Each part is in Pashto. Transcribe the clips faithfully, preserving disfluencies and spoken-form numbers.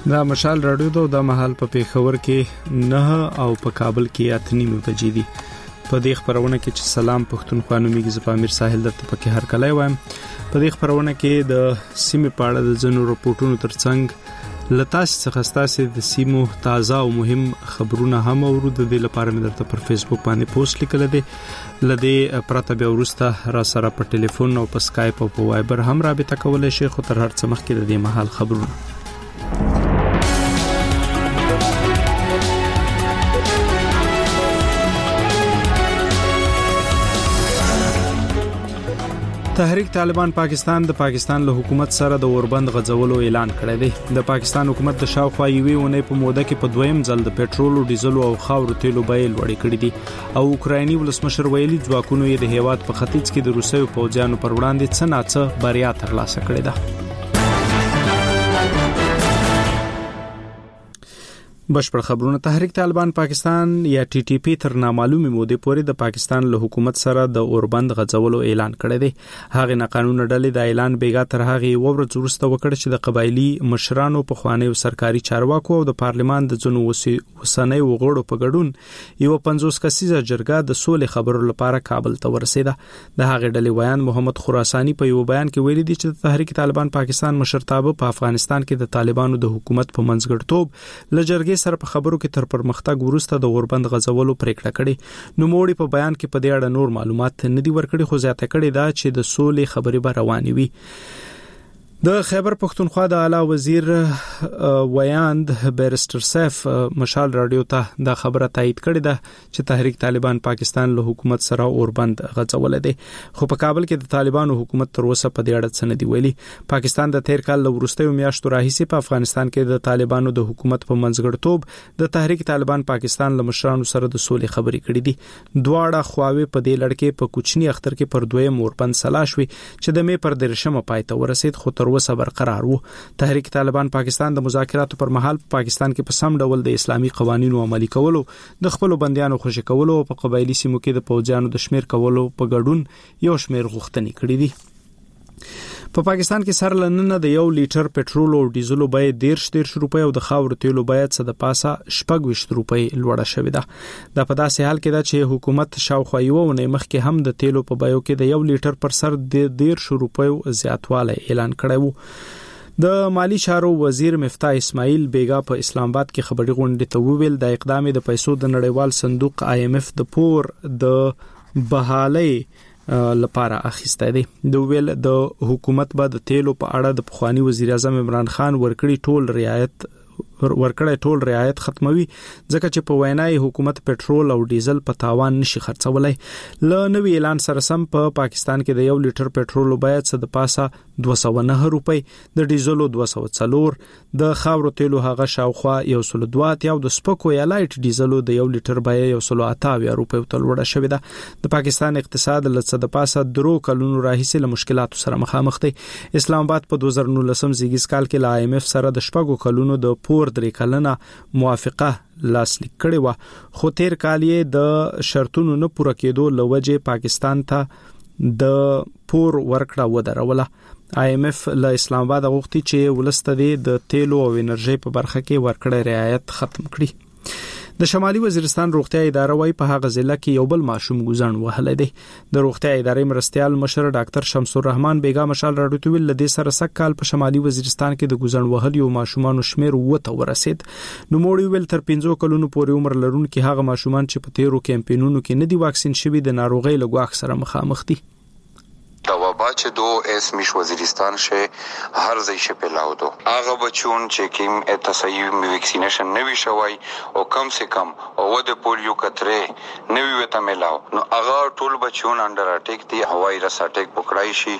دا مشال راډیو د د محل په پیښور کې نه او په کابل کې اتنی بجې دي. په دې خبرونه کې چې سلام پښتونخوا نومي زپامیر ساحل درته پکې هر کله وایم. په دې خبرونه کې د سیمې په اړه د ځینو رپورټونو ترڅنګ لتاس څخه ستاسو د سیمو تازه او مهم خبرونه هم اورو. د دې لپاره مې درته پر فیسبوک باندې پوسټ لیکل دي. لدې پرته بیا ورسته را سره په ټلیفون او په سکایپ او په وایبر هم رابطه کولای شي. خو تر هر څه مخکې د دې محل خبرونه تحریک طالبان پاکستان د پاکستان له حکومت سره د اوربند غځولو اعلان کړی دی. د پاکستان حکومت د شاوخوا یوې اونۍ په موده کې په دویم ځل د پېټرول او ډیزل او خاورو تیلو بیې لوړې کړې دي او اوکرایني ولسمشر ویلي ځواکونو یې د هیواد په ختیځ کې د روسیې پوځیانو پر وړاندې څه ناڅه بریا ترلاسه کړې ده. بشپړ خبرونه. تحریک طالبان پاکستان یا ټي ټي پی تر نامعلومه مودې پورې د پاکستان له حکومت سره د اوربند غځولو اعلان کړی دی. هغه ناقانونه ډلې د اعلان بیګا تر هغه ورځ وروسته وکړ چې د قبایلی مشرانو په خوانی او سرکاري چارواکو او د پارلمان د ځنو وسنۍ وغړو په ګډون یو پنځوس کسیزه جرګه د سولې خبرو لپاره کابل ته ورسېده. د هغه ډلې ویان محمد خراسانی په یو بیان کې ویلي دی چې تحریک طالبان پاکستان مشرتابه په افغانستان کې د طالبانو د حکومت په منځګړتوب لجرګې سره په خبرو کې تر پرمختګ وروسته د اوربند غځولو پریکړه کړې. نو موړي په بیان کې په دې اړه نور معلومات نه دي ورکړي خو زیاته کړي دا چې د سولې خبرې به روانې وي. د خیبر پښتونخوا د اعلی وزیر ویاند بیرستر سیف مشال راډیو ته دا خبره تایید کړې ده چې تحریک طالبان پاکستان له حکومت سره اوربند غځول دي. خو په کابل کې د طالبانو حکومت تر اوسه په دې اړه څه نه دی ویلي. پاکستان د تیر کال له وروستیو میاشتو راهیسې په افغانستان کې د طالبانو د حکومت په منځګړتوب د تحریک طالبان پاکستان له مشرانو سره د سولې خبرې کړې دي. دواړه خواوې په دې لړ کې په کوچني اختر کې پر دویم اوربند سلا شوې چې د مې پر درشمه پای ته ورسید خو تر اوسه برقرار وو. تحریک طالبان پاکستان د مذاکراتو پر مهال په پاکستان کې په سم ډول د اسلامي قوانینو عملي کولو، د خپل بنديانو خوشی کولو او په قبایلی سیمو کې د پوځیانو د شمیر کولو په ګډون یو شمیر غوښتنې کړې دي. په پاکستان کې سر لننه د یو لیټر پېټرول او ډیزل بیه دیرش دیرش روپۍ او د خاور تیلو بیه څه د پاسه شپږ ویشت روپۍ لوړه شوې ده. دا په داسې حال کې ده چې حکومت شاوخوا یو ونې مخکې هم د تیلو په بیو کې د یو لیټر پر سر د دیرش روپۍ زیاتوالی اعلان کړی وو. د مالی چارو وزیر مفتاح اسماعیل بیگا په اسلام آباد کې خبري غونډې ته وویل د اقدام د پیسو د نړیوال صندوق آی ایم اف د پور د بحالۍ لپاره اخیسته دي. د ویل د حکومت به د تیلو په اړه د پخوانی وزیر اعظم عمران خان ورکړي ټول رعایت ورکړی ټول رعایت ختموي ځکه چې په وینای حکومت پېټرول او ډیزل په تاوان نشي خرڅولای. ل نوې اعلان سره سم په پا پاکستان کې د یو لیټر پېټرول بیه څه د پاسه دوه سوه نه روپۍ، د ډیزل دوه سوه څلور، د خاورو تیلو هغه شاوخوا یو سل دوه او د سپکو یا لایټ ډیزل د یو لیټر بیه یو سل اته روپۍ ته لوړه شوې ده. د پاکستان اقتصاد لڅ د پاسه درو کلونو راهیسې له مشکلاتو سره مخامخ دی. اسلام آباد په دوه زره نولسم زیږیز کال کې له آی ایم اف سره د شپږو کلونو د پور درې کلنه موافقه لاسلیک کړې و خو تیر کال یې د شرطونو نه پوره کېدو لوجه پاکستان ته د پور ورکړه ودروله. آی ایم اف له اسلام آباد غوښتي چې ولسته د تیلو او انرژي په برخه کې ورکړه رعایت ختم کړي. د شمالي وزیرستان روغتیا اداره وايي په هغه ضلع کې یو بل ماشوم ګوزن وهلی دی. د روغتیا ادارې مرستيال مشر ډاکټر شمس الرحمن بیگا مشال راډیو ته ویل د سره سک کال په شمالي وزیرستان کې د ګوزن وهلو ماشومان شمیر وته ورسید. نو موړي ویل تر پنځو کلونو پورې عمر لرونکي هغه ماشومان چې په تیرو کمپاینونو کې نه دي واکسین شوي د ناروغي له ګواښ سره مخامخ دي. دا وبا چې دو اسمش وزیرستان شه هر ځای شه پلاو دو هغه بچون چې کیم تصحیح ویکسینیشن نوي شوی او کم سے کم او د پولیو کتره نوي وته ملاو نو هغه ټول بچون انډر اٹیک دی هوای رس اٹیک پکړای شي.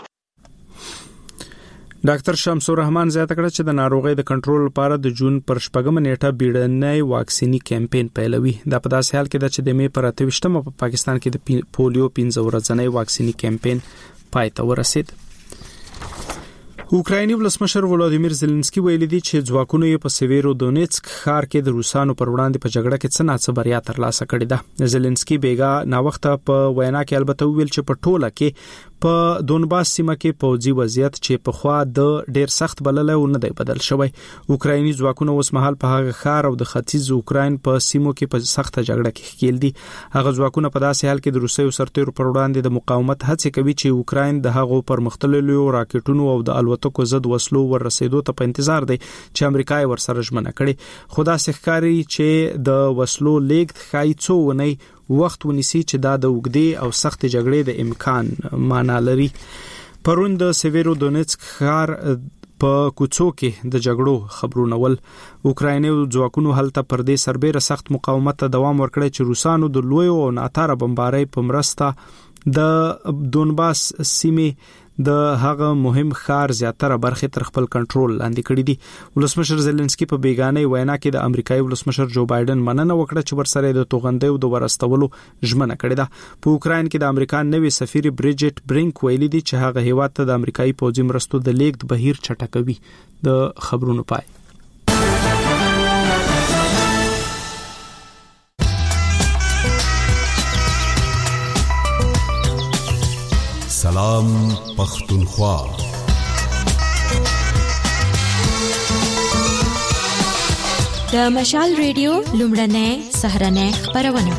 ډاکټر شمس الرحمن زیاته کړه چې د ناروغي د کنټرول لپاره د جون پر شپږم نیټه بیړنۍ واکسینی کمپاین پیلوي. دا په داسې حال کې ده چې د مې پر اته ویشتمه په پاکستان کې د پولیو پنځه ورځنۍ واکسینی کمپاین پای ته ورسید. اوکرایني ولسمشر ولادیمیر زيلنسکي ویلي دی چې ځواکونو یې په سیویرو دونیتسک ښار کې د روسانو پر وړاندې په جګړه کې څه ناڅه بریا ترلاسه کړې ده. زيلنسکي بیګا نا وخت په وینا کې البته ویل چې په ټوله کې په دونباس سیمه کې پوځي وضعیت چې په خوا د ډیر سخت بللای و نه دی بدل شوی. اوکرایني ځواکونه اوس مهال په هغه ښار او د ختیځ اوکراین په سیمو کې په سخته جګړه کې ښکیل دي. هغه ځواکونه په داسې حال کې د روسیې سرتیرو پر وړاندې د مقاومت هڅې کوي چې اوکراین د هغو پرمختللو راکټونو او د الوتکو ضد وسلو ورسېدو ته په انتظار دی چې امریکا یې ورسره ژمنه کړي. خو داسې ښکاري چې د وسلو لیږد ښایي څو ونې وخت ونیسي چې دا د اوږدې او سخت جګړې د امکان معنا لري. پرون د سیویرو دونیتسک ښار په کوڅو کې د جګړو خبرونه ول. اوکرایني ځواکونو هلته پر دې سربېره سخت مقاومت ته دوام ورکړی چې روسانو د لویو او ناتاره بمبارۍ په مرسته د دونباس سیمې د هغه مهم ښار زیاتره برخې تر خپل کنټرول لاندې کړې دي. ولسمشر زيلنسکي په بیگانه وینا کې د امریکایي ولسمشر جو بایدن مننه وکړه چې ورسره د توغندیو د ورستولو ژمنه کړې ده. په اوکراین کې د امریکا نوې سفیر بریجټ برینک ویلي دي چې هغه هیواد ته د امریکایي پوځي مرستو د لیږد بهیر چټکوي. د خبرونو پای. سلام پختونخوا. د مشال ریډیو لومړنۍ سهرنۍ خبرونه.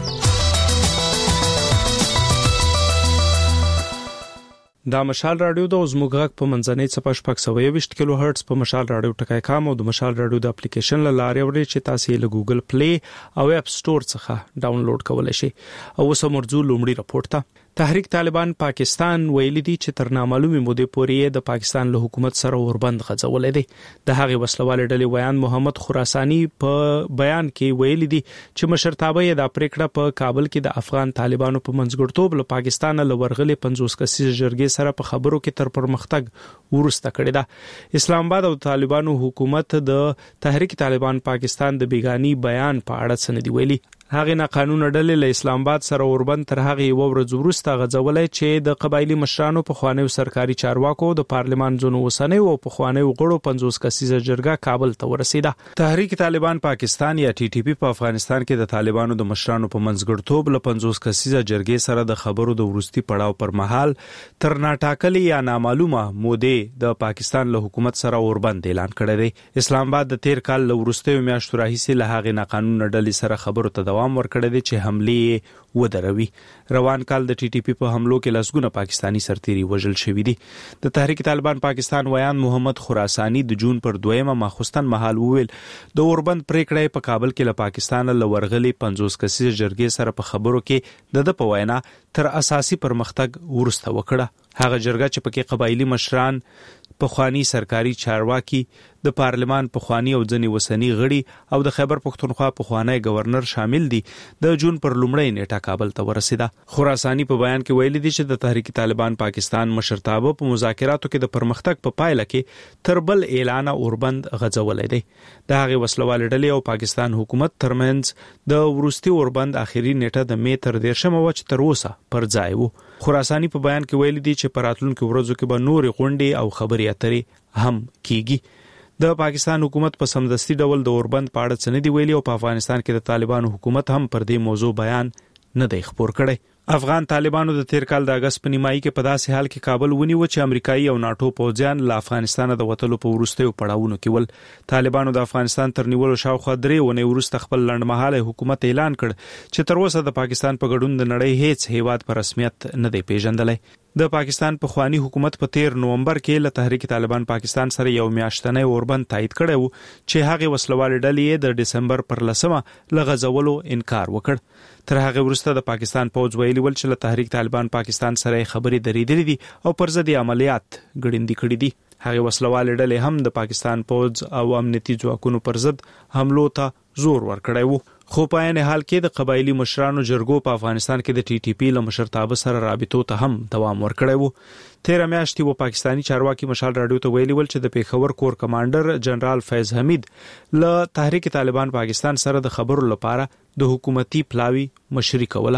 دا مشال رادیو د زموږ په منځنۍ صفحه شپږ سوه یوویشت کیلو هرتز په مشال رادیو ټکای کام او د مشال رادیو د اپلیکیشن لاره ورې چې تاسو یې له ګوګل پلی او اپ سٹور څخه ډاونلوډ کولای شئ. او سمورځو لومړی راپورټ ته تحریک طالبان پاکستان ویلي دي چې تر نامعلومه مودې پورې د پاکستان له حکومت سره وربند غځولې دي. د هغې وسلوال ډلې ویان محمد خراسانی په بیان کې ویلي دي چې مشرتابه یې د پریکړه په کابل کې د افغان طالبانو په منځګړتوب له پاکستان له ورغلې پنځوس کسیزه جرګې سره په خبرو کې تر پرمختګ ورسته کړی ده. اسلام آباد او طالبانو حکومت د تحریک طالبان پاکستان د بیگانی بیان په اړه سندې ویلي. هغه ناقانونه ډلې له اسلام آباد سره اوربند تر هغه یو ورځ وروسته غځولې چې د قبایلی مشرانو په خوانیو سرکاري چارواکو د پارلمان ځونو وسنۍ او په خوانیو غړو پنځوس کسیزه جرګه کابل ته ورسیده. تحریک طالبان پاکستان یا ټي ټي پی په افغانستان کې د طالبانو د مشرانو په منځګړتوب له پنځوس کسیزه جرګې سره د خبرو د ورستي پړاو پر مهال تر ناټاکلي یا نامعلومه مودې د پاکستان له حکومت سره اوربند اعلان کړی دی. اسلام آباد د تیر کال له ورستیو میاشتو راهیسې له هغې ناقانونه ډلې سره خبرو ته دوام ورکړی دی چې حملې ودروي. روان کال د ټي ټي پی په حملو کې لسګونه پاکستانی سرتیري وژل شوي دي. د تحریک طالبان پاکستان ویان محمد خراسانی د جون پر دویمه ماخوستن مهال وویل د اوربند پریکړه په کابل کې له پاکستان له ورغلې پنځوس کسیزه جرګې سره په خبرو کې د د په وینا تر اساسي پرمختګ ورسته وکړه. هغه جرګه چې پکې قبایلی مشران، پخوانی سرکاري چارواکي، د پارلمان پخوانی او ځنی وسنی غړي او د خیبر پختونخوا پخوانی گورنر شامل دي د جون پر لومړی نیټه کابل ته ورسیده. خراسانی په بیان کې ویلي دي چې د تحریک طالبان پاکستان مشرتابه په مذاکراتو کې د پرمختګ په پایله کې تر بل اعلان اوربند غځولې دي. د هغې وسلوال ډلې او پاکستان حکومت ترمنځ د ورستي اوربند اخیری نیټه د می تر دیرشمه و چې تر اوسه پر ځای وو. خراسانی په بیان کې ویلي دي چې په راتلونکو ورځو کې به نورې غونډې او خبرې اترې هم کیږي. د پاکستان حکومت په سمدستي ډول د اوربند په اړه څه نه دی ویلي او په افغانستان کې د طالبانو حکومت هم پر دې موضوع بیان نه دی خپور کړی. افغان طالبانو د تیر کال د اگست په نیمایي کې په داسې حال کې کابل ونیو چې امریکایي او ناتو پوځیان له افغانستان د وټلو په وروستیو پړاوونو کې ول. طالبانو د افغانستان تر نیولو شاوخوا درې ونې وروسته خپل لنډمهاله حکومت اعلان کړ چې تر اوسه د پاکستان په ګډون د نړۍ هیڅ هیواد په رسمیت نه دی پیژندلی. د پاکستان پخوانی حکومت په تیر نومبر کې له تحریک طالبان پاکستان سره یو میاشتنی اوربند تایید کړی وو چې هغه وسلوال ډلې د دسمبر پر لسمه لغځولو انکار وکړ. تر هغه وروسته د پاکستان پوځ ویلي ول چې له تحریک طالبان پاکستان سره خبرې درېدلې دي او پر ضد عملیات ګړندي کړي دي. هغه وسلوال ډلې هم د پاکستان پوځ او امنیتي ځواکونو پر ضد حملو ته زور ورکړی وو. خو په عین حال کې د قبایلی مشرانو جرګو په افغانستان کې د ټي ټي پی له مشرتابه سره رابطو ته هم دوام ورکړی وو. تیر میاشتې و پاکستانی چارواکي مشال رادیو ته ویلي ول چې د پیښور کور کمانډر جنرال فیض حمید له تحریک طالبان پاکستان سره د خبرو لپاره د حکومتي پلاوی مشري کوله.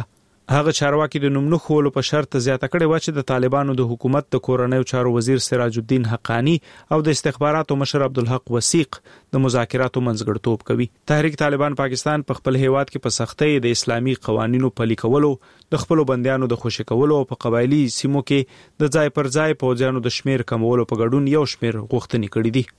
هغه چارواکي د نوم نه خولو په شرط زیاته کړې و چې د طالبانو د حکومت د کورنیو چارو وزیر سراج الدین حقانی او د استخباراتو مشر عبدالحق وثیق د مذاکراتو منځګړیتوب کوي. تحریک طالبان پاکستان په خپل هیواد کې په سختۍ د اسلامي قوانینو پلي کولو، د خپل بندیانو د خوشی کولو او په قبایلی سیمو کې د ځای پر ځای پوځیانو د شمیر کمولو په ګډون یو شمیر غوښتنې کړې دي.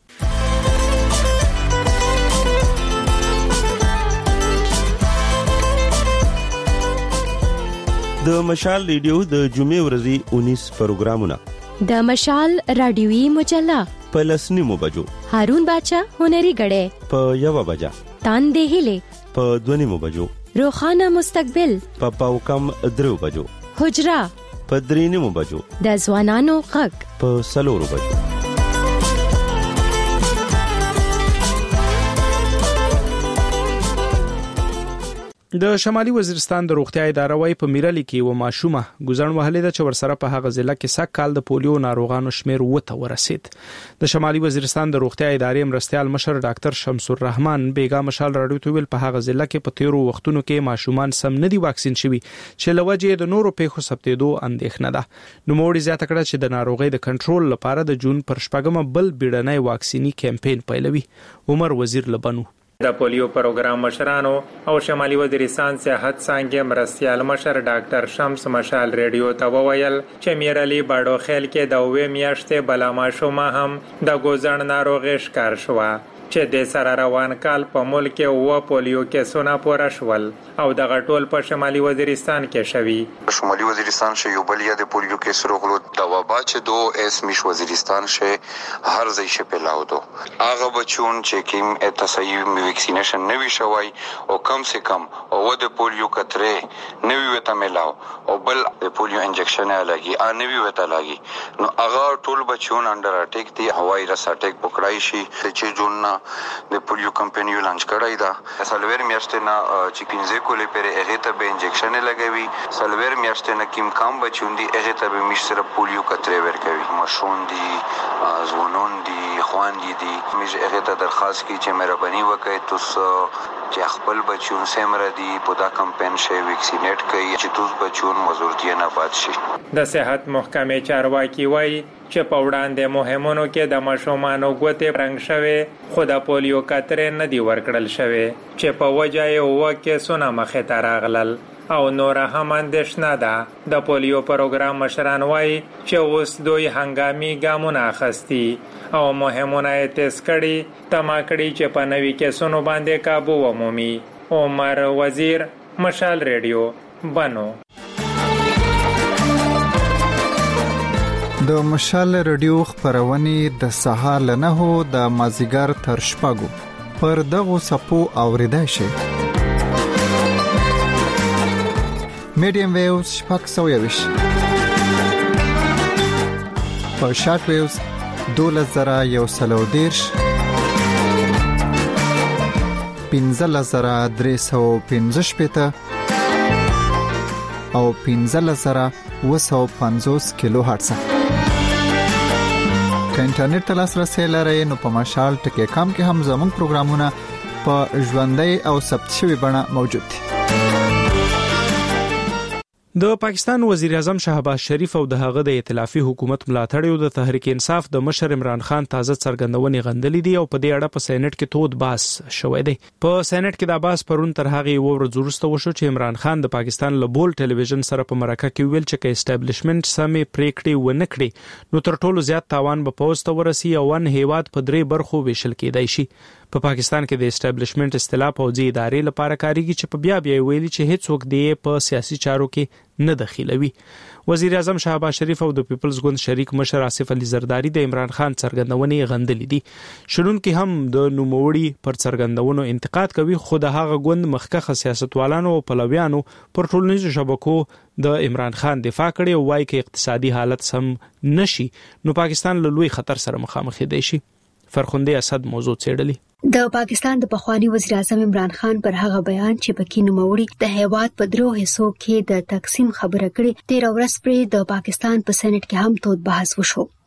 د مشال ریډیو د جمعې ورځې اونیس پروګرامونه، د مشال رادیوي مجله په لسنیمو بجو، هارون باچا هنري غړې په یو بجا، تاندې هله په دونیمو بجو، روخانه مستقبل په پاو کم درو بجو، حجرا په درینیمو بجو، د ځوانانو غږ په سلورو بجو. د شمالي وزیرستان د روغتیا اداره وايي په میرالي کې و ماشومه ګزن وهلې ده چې ورسره په هغه ضلع کې سږ کال د پولیو ناروغانو شمیر وته ورسید. د شمالي وزیرستان د روغتیا ادارې مرستيال مشر ډاکټر شمس الرحمن بیګا مشال راډیو ته ویل په هغه ضلع کې په تیرو وختونو کې ماشومان سم نه دي واکسین شوي چې لوجه د نورو پیښو ثبتېدو اندېښنه ده. نو موړي زیاته کړه چې د ناروغۍ د کنټرول لپاره د جون پر شپږمه بل بیړنۍ واکسینی کمپاین پیلوي. عمر وزیر لبنو د پولیو پروګرام مشرانو او شمالي وزیرستان صحت څنګه مرستيال مشر ډاکټر شمس مشال ریډیو ته وویل چې میرالي باډو خیل کې د وې میاشتې بلا ماشومه هم د ګوزن ناروغي ښکار شوه چې د سره روان کال په ملک کې و پولیو کې سونه پوره شول او د غټول په شمالي وزیرستان کې شوی. شمالي وزیرستان شه یو بل یا د پولیو کې سره غلو د وبا چې دو اس میش وزیرستان شه هر ځای شه پلاو دو هغه بچون چې کیم اتصیب ویکسینیشن نوی شوی او کم سے کم او د پولیو کتره نوی وته ملاو او بل د پولیو انجکشن لګي ا نوی وته لګي نو هغه ټول بچون انډر اٹیک دی هوای رس اٹیک پکړای شي چې جون د پولیو کمپنیو لانچ کړای دا سلویر میاشتې نه چې پینځه کولې پر هغه ته به انجکشن لګوي سلویر میاشتې نه کیم کام بچون دی هغه ته به مش سره پولیو کتره ورکوي مشون دی ځوانون دی خوان دي دي مې هغه ته درخواست کی چې مهرباني وکړئ تاسو چې خپل بچون سمره دي په دا کمپاین شي ویکسینیټ کړئ چې تاسو بچون مزورتي نه پات شي. د صحت محکمې چارواکي وایي چې په وړاندې مهمونو کې د ماشومانو ګوتې رنګ شوه خو د پولیو کترې نه دی ورکړل شوه چې په وجه یې وکه سونه مخه ته راغلل او نور هم اندېښنه ده. د پولیو پروګرام مشران وایي چې اوس دوی هنګامي ګامونه اخستي او مهمونه یې تیز کړي تما کړي چې په نوي کیسونو باندې کابو ومومي. عمر وزیر مشال ریډیو بنو. د مشال رادیو خبرونه د سهار له نهو د مازیګر تر شپږو پر دغه سپو اوریدای شي. میډیم ویوز شپږ سوه یویش په شارټ ویوز دولس زره یو سل او دېرش پنځلس زره درې سوه پنځه شپېته او پنځلس زره اوه سوه پنځوس کیلو هرتز. که انټرنیټ ته لاسرسی لرئ نو په مشال ټکی کام کې هم زموږ پروګرامونه په ژوندۍ او ثبت شوي بڼه موجود دي. د پاکستان وزیر اعظم شهباز شریف او د هغه د ائتلافي حکومت ملاتړیو د تحریک انصاف د مشر عمران خان تازه څرګندونې غندلې دي او په دې اړه په سېنات کې تود باس شوې ده. په سېنات کې د باس پرون تر هغه ورځ وروسته وشو چې عمران خان د پاکستان له بول ټلویزیون سره په مرکه کې ویل چې کې اسټابلیشمنت سمې پریکړې ونه کړې نو تر ټولو زیات تاوان به پوسټ ورسي او ون هیواد په درې برخو ویشل کېدای شي. په پاکستان کې د اسټابلیشمنت اصطلاح پوځي ادارې لپاره کاریږي چې په بیا بیا ویلي چې هیڅوک دې په سیاسي چارو کې نه دخیلوي. وزیر اعظم شهباز شریف او د پیپلز ګوند شریک مشر آصف علي زرداری د عمران خان څرګندونې غندلې دي. شنونکي هم د نوموړي پر څرګندونو انتقاد کوي خو د هغه ګوند مخکخه سیاستوالانو او پلویانو پر ټولنیزو شبکو د عمران خان دفاع کړي او وايي چې اقتصادي حالت سم نشي نو پاکستان له لوی خطر سره مخامخ دی شي. فرخنده اسد موضوع څېړلې. د پاکستان د پخوانی وزیر اعظم عمران خان پر هغه بیان چې پکې نوموړي د هیواد په درو حصو کې د تقسیم خبره کړې تیر ورځ پرې د پاکستان په سېنات کې هم تود بحث وشو.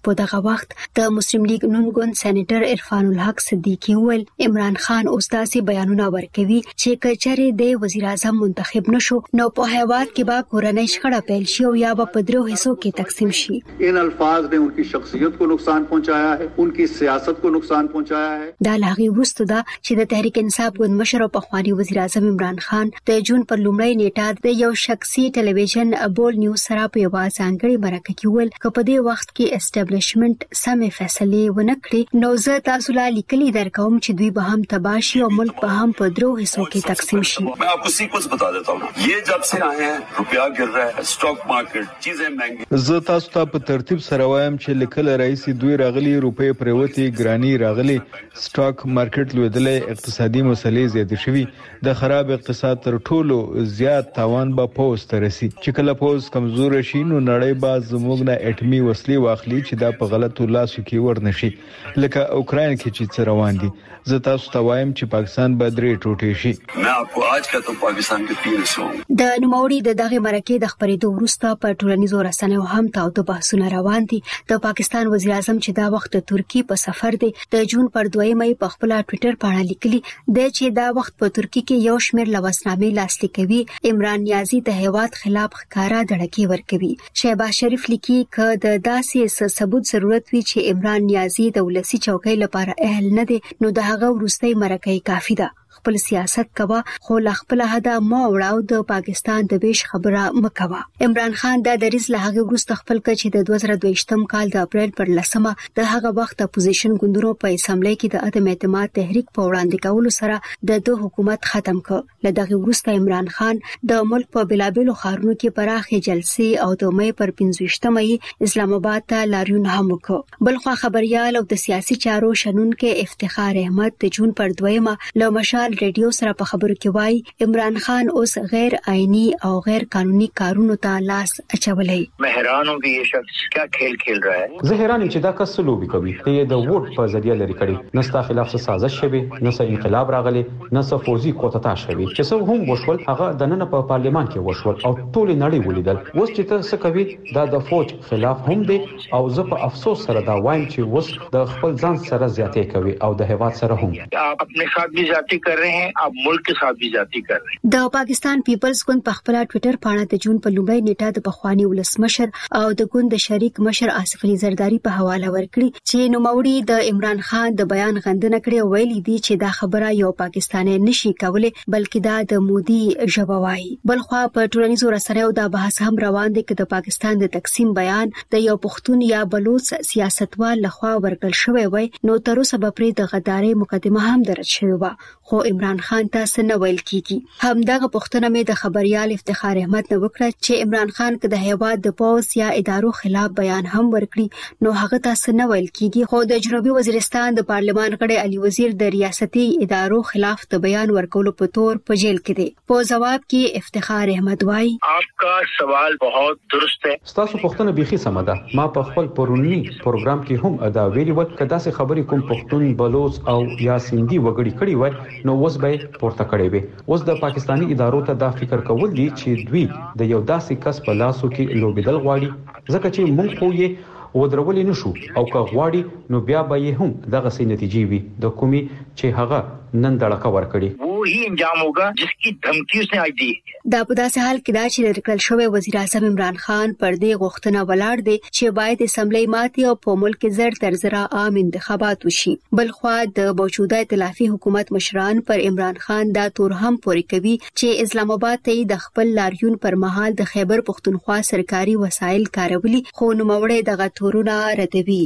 په دغه وخت د مسلم لیگ نون ګوند سېنیټر عرفان الحق صدیقی ویل عمران خان اوس داسې بیانونه ورکوي چې کچره د وزیر اعظم منتخب نشو نو په هیواد کې با کورنۍ شخړه پیل شي او یا په درو حصوں کې تقسیم شي. ان الفاظ نے ان کی شخصیت کو نقصان پہنچایا ہے, ان کی سیاست کو نقصان پہنچایا ہے. دا لغي وروسته دا چې د تحریک انصاف ګوند مشر او پخوانی وزیر اعظم عمران خان د جون پر لومړۍ نیټه د یو شخصي ټلویزیون بول نیوز سره په आवाज ځانګړي مرکه کې ویل ک په دې وخت کې اسټابلیشمنت سمې فیصله ونه کړې نو زه تاسو لا لیکلي درکوم چې دوی به هم تباشي او ملک به هم په درو حصوں کې تقسیم شي. मैं आपको सीक्वेंस बता देता हूं. ये जब से आए हैं रुपया गिर रहा है, स्टॉक मार्केट चीजें महंगी. زه تاسو ته په ترتیب سره وایم چې لیکل رئیس دوی راغلي روپې پروتي ګرانی راغلي سټاک مارکیټ لویدلې اقتصادي مسلې زیاتې شوي د خراب اقتصاد تر ټولو زیات تاوان به پوسټ رسي چې کله پوسټ کمزور شي نو نړۍ به زموږ نه اټمي وسلې واخلي چې دا په غلطو لاسو کې ورنشي لکه اوکرين کې چې څه روان دي. زه تاسو ته وایم چې پاکستان به درې ټوټې شي. मैं आपको आज कहता हूं पाकिस्तान के तीन हिस्सों. د نوموړي د دغه مرکې د خبرېدو وروسته په ټولنیزو رسنیو هم تاوده بحثونه روان دي. د پاکستان وزیر اعظم چې دا وخت د ترکی په سفر دی د جون پر دوه مې په خپل ټوئیټر باندې لیکلي د چې دا وخت په ترکی کې یو شمېر لوسنامې لاسلیک کوي عمران نیازی د هیواد خلاف ښکارا دړکی ورکوي. شهباز شریف لیکي ک د داسې ثبوت ضرورت وي چې عمران نیازی د ولسی چوکۍ لپاره اهل نه دی نو د هغه وروستۍ مرکې کافي ده. خپل سیاست کوا خو خپل هدا مو وړاو د پاکستان د بیش خبره مکوا. عمران خان د دریز له هغه وروسته خپل کچې د دوه زره دوه کال د اپریل پر لسمه د هغه وخت اپوزیشن ګوندونو په اسمبلی کې د عدم اعتماد تحریک په وړاندې کولو سره د دوه حکومت ختم کړ. له دغه وروسته عمران خان د ملک په بلابلو خارونو کې پراخه جلسې او د مې پر پنځويشتمه اسلام آباد ته لاریون هم وکړ. بلخو خبريال او د سیاسي چارو شنونکو افتخار احمد د جون پر دویمه له مشال ریډیو سره په خبرو کې وایي عمران خان اوس غیر آئینی او غیر قانوني کارونو ته لاس اچولای. मैं हैरान हूं कि ये शख्स क्या खेल खेल रहा है. زه حیران یم چې دا کس لوبي کوي. ته د ووټ په ذریعہ لري کړي نه ستا خلاف څه سازش شوی نه څه انقلاب راغلی نه څه فوزي کوتتا شوی چې څو هم وشول هغه د نن په پارلیمان کې وشول او ټول نړۍ ولیدل. اوس چې ته څه کوي دا د فوج خلاف هم دی او زه په افسوس سره دا وایم چې اوس د خپل ځان سره زیاتې کوي او د هیواد سره هم. आप अपने साथ भी जाती कर रहे हैं, आप मुल्क के साथ भी जाती कर रहे हैं. د پاکستان پیپلز ګوند په خپل ټوئیټر باندې د جون په لومړۍ نیټه د پخوانی ولسمشر او د ګوند شریک مشر آصف علي زرداری په حواله ورکړي چې نوموړي د عمران خان د بیان غندنه کړې او ویلي دي چې دا خبره یو پاکستاني نشي کولای بلکې دا د مودي ژبوي. بلخو په ټولنیزو رسنیو دا بحث هم روان دی چې د پاکستان د تقسیم بیان د یو پښتون یا بلوچ سیاستوال لخوا ورکړل شوی وای نو تر اوسه به پرې د غداري مقدمه هم درج شوی و خو عمران خان تاسو نه ویل کیږي. همدغه پښتنه مې د خبريال افتخار احمد نه وکړه چې عمران خان که د هیواد د پوز یا ادارو خلاف بیان هم ورکړي نو هغه تاسو نه ویل کیږي. خو د جنوبي وزیرستان د پارلمان غړي علي وزیر د ریاستي ادارو خلاف د بیان ورکولو په تور په جیل کې دی. په جواب کې افتخار احمد وایي आपका सवाल बहुत दुरुस्त है. تاسو پښتنه بيخي سم ده. ما په خپل پرونی پروګرام کې هم ادا ویلي و کدا سه خبرې کوم پښتون بلوچ او یا سندي وګړي کړي وای نو اوس به پورته کړي وي. اوس د پاکستانی ادارو ته دا فکر کول دي چې دوی د یو داسې کس په لاسو کې لوبیدل غواړي ځکه چې موږ خو یې ودرولې نشو او که غواړي نو بیا به یې هم دغه سي نتیجې وي د کومي چې هغه نن دړکه ور کړی वो ही انجام होगा जिसकी धमकी उसने आज दी. دا په داسې حال کې دا چې د کل شوی وزیر اعظم عمران خان پر دې غوښتنه ولاړ دی چې باید اسمبلی ماتي او په ملک کې زر تر زر عام انتخابات وشي. بلخو د موجوده ائتلافي حکومت مشران پر عمران خان دا تور هم پوري کوي چې اسلام آباد ته د خپل لاریون پر مهال د خیبر پختونخوا سرکاري وسایل کارولي خو نوموړی دغه تورونه ردوي.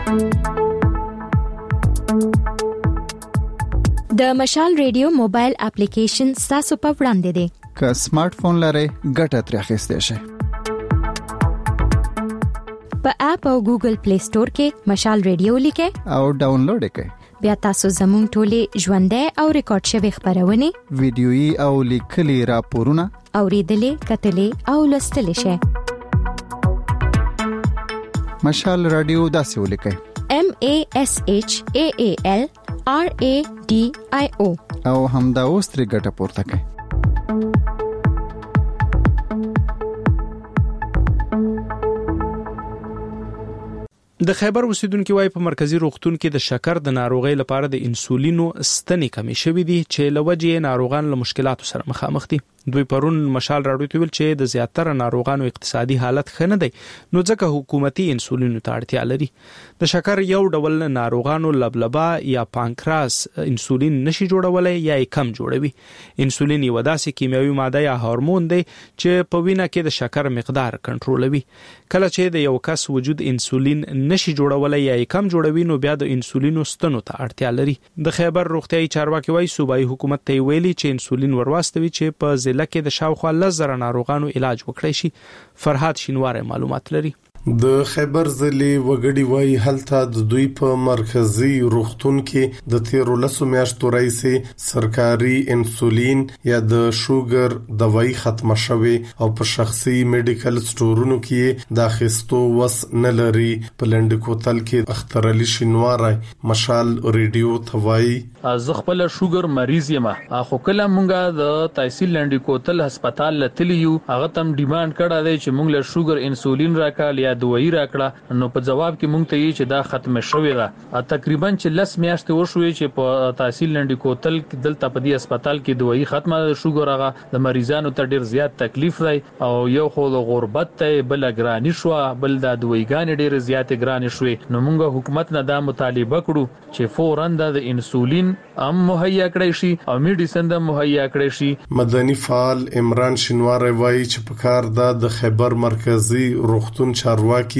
د مشال ریډیو موبایل اپلیکیشن تاسو په وړاندې دی. که سمارټ فون لرئ ګټه ترې اخیستئ شئ. په اپ او ګوګل پلی سٹور کې مشال ریډیو لیکئ او ډاونلوډ کړئ. بیا تاسو زموږ ټولې ژوندۍ او ریکارډ شوی خبرونه ویډیويي او لیکلي راپورونه اوریدلې کتلې او لوستلې شئ. مشال رادیو داسې ولیکئ M A S H A A L R A D I O او همدا اوس ترې ګټه پورته کړئ. د خیبر اوسیدونکو وايي په مرکزی روغتون کې د شکر د ناروغۍ لپاره د انسولینو ستنې کمی شوې دي چې لوجې ناروغان له مشکلاتو سره مخامخ دي. دوی پرون مشال راډیو ته ویل چې د زیاتره ناروغانو اقتصادي حالت ښه نه دی، نو ځکه حکومتي انسولینو ته اړتیا لري. د شکر یو ډول ناروغانو لبلبا یا پانکراس انسولین نشي جوړولای یا یې کم جوړوي. انسولین یو داسې کیمیاوي ماده یا هورمون دی چې په وینه کې د شکر مقدار کنټرولوي. کله چې د یو کس وجود انسولین نشي جوړولای یا یې کم جوړوي، نو بیا د انسولینو ستنو ته اړتیا لري. د خیبر روغتیاي چارواکي وايي صوبایي حکومت ته ویلي چې انسولین ورواستوي چې په لکه د شاوخوا لزر ناروغانو علاج وکړي شي. فرهاد شینواره معلومات لري. د خیبر ضلع وګړي وای هلته د دوی په مرکزی روغتون کې د تیرو لسو میاشتو راځي سرکاري انسولین یا د شوګر دوايي ختمه شوه او په شخصي میډیکل سټورونو کې د اخیستو وس نه لري. په لند کوتل کې اختر علي شینواره مشال ریډیو توای زه خپل شوګر مریض یم، خو کله مونږه د تحصیل لند کوتل هسپتال لتلیو هغه تم ډیماند کړه دی چې مونږ له شوګر انسولین راکړه دوی راکړه، نو په جواب کې مونږ ته یې چې دا ختمه شوې ده. تقریبا چې لس میاشتې وشوي چې په تحصیل لنډی کوتل کې دلته په دې هسپتال کې دوی ختمه شوګر هغه د مریضانو ته ډیر زیات تکلیف دی او یو خو د غربت ته بل ګرانی شو، بل د دویګان ډیر زیات ګرانی شوې. نو مونږ حکومت نه دا مطالبه کړو چې فوراً د انسولین هم مهیا کړی شي او میډیسن د مهیا کړی شي. مدني فعال عمران شینواره وایي چې په کار د خیبر مرکزی روغتون چارواکي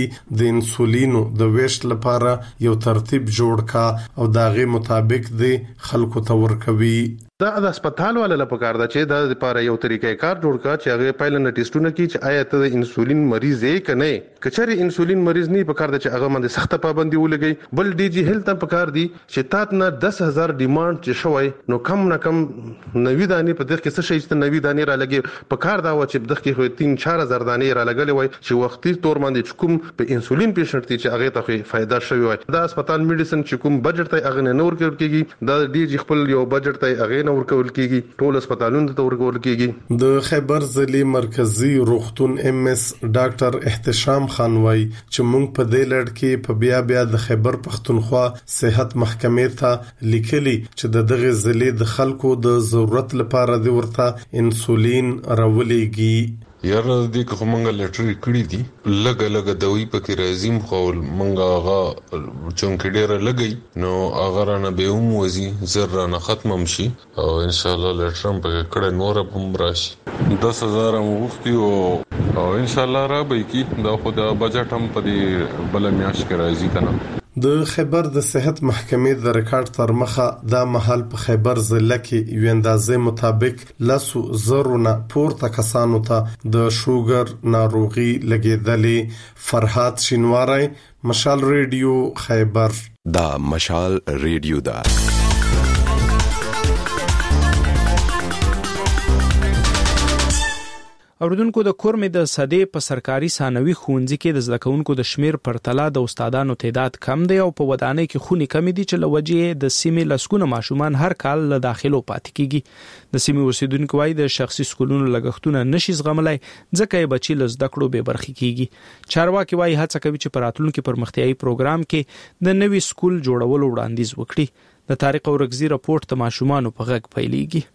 د انسولینو د ویشت لپاره یو ترتیب جوړ کا او داغه مطابق د خلکو ته ورکوي. دا د هسپتال والا لپاره دا چې د لپاره یو طریقې کار جوړ کا چې هغه پایلنه ټیسټونه کوي چې آیا ته د انسولین مریض یې کنه. کچاري انسولین مریض نه په کار د چې هغه باندې سخت پابندي ولګي. بل ډي جی هیلث په کار دي چې تات نه دس هزار ډیماند چې شوی نو کم نه کم نوي دانې په دغه کې څه شي چې نوي دانې را لګي په کار دا و چې دغه کې تین چار هزار دانې را لګلې وای چې وختي تور باندې کوم په انسولین پیشنټ دي چې هغه ته فائدہ شوی وای. دا هسپتال میډیسن چې کوم بجټ ته هغه نه ورکول کیږي، دا ډي جی خپل یو بجټ ته هغه نه ورکول کیږي، ټول هسپتالونو ته ورکول کیږي. د خیبر ضلع مرکزی روغتون ام اس ډاکټر احتشام خان وای چې موږ په دې لړ کې په بیا بیا د خیبر پختونخوا صحت محکمې ته لیکلي چې د دغه ضلع د خلکو د ضرورت لپاره د ورته انسولین راولېږي. یاره دې که مونږه لټري کړی دي لګ لګ دوی پکې راځم خو مونږه هغه چونکې ډیره لګي نو هغه رانه به هم وزي زر نه ختم شي او ان شاء الله لټرم پکې کړه نور هم راشي. دس هزار مغفتي او او ان شاء الله را به کی دا خو د بجټ هم په دې بل میاش کې راځي کنه. د خیبر د صحت محکمې د ریکارډ تر مخه د محل په خیبر ضلع کې یو اندازې مطابق لسو زرو نه پورته کسانو ته د شوګر ناروغي لګیدلې. فرهاد شینواره مشال ریډیو خیبر. دا مشال ریډیو دا اوردونکو د کورمې د صدې په سرکاري ثانوي ښوونځي کې د زده کوونکو د شمیر پر تلا د استادانو تعداد کم دی او په ودانۍ کې خونې کم دي چې لوجې د سیمې لسګونه ماشومان هر کال له داخلو پاتې کیږي. د سیمې اوسیدونکو وايي د شخصي سکولونو لګښتونه نشي زغملای ځکه یې بچي له زده کړو بې برخې کیږي. چارواکي وايي هڅه کوي چې په راتلونکي پرمختیايي پروګرام کې د نوي سکول جوړولو وړاندیز وکړي. د طارق اورګزي راپورټ ته ماشومان په غږ پیلېږي.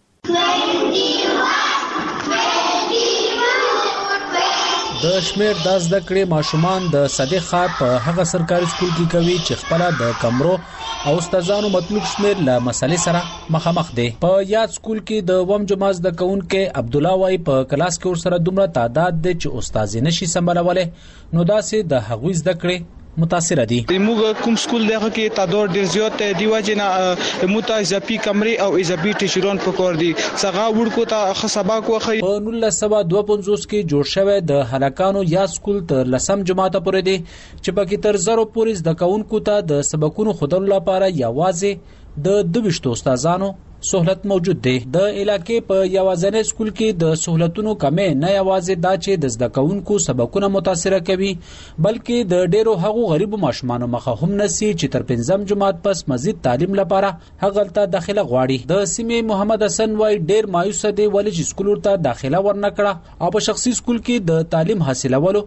د شمیر د زده کړې ماشومان د صدې ښار په هغه سرکاري سکول کې کوي چې خپل د کمرو او استادانو مطلوب شمیر له مسلې سره مخامخ دي. په یاد سکول کې د وم جماعت د کونکو عبد الله وايي په کلاس کې ور سره دومره تعداد دي چې استاد نشي سمبالوله، نو داسې د هغوی زده کړې متاثر دي. موږ کوم سکول دغه کې تعداد ډیر زیات دی واجنه موته اضافي کمرې او اضافي ټیچران پکور دي څنګه ورکو ته خصباک وخی. په نولس سوه دوه پنځوس کې جوړ شوی د هلاکانو یا سکول تر لسم جماعت پورې دی چې پکې تر زرو پورې د کونکو ته د سبقونو خودلو لپاره یوازې د دویشتو استادانو سہولت موجود دی. د علاقې په یوازینی سکول کې د سہولتونو کمې نه یوازې دا چې د زده کوونکو سبقونه متاثر کوي بلکې د ډیرو هغو غریبو ماشومانو مخه هم نسی چې تر پنځم جماعت پس مزید تعلیم لپاره هغه ته داخله غواړي. د سیمې محمد حسن وای ډیر مایوس دی ولې چې سکول ته داخله ورنکړه او په شخصي سکول کې د تعلیم حاصلولو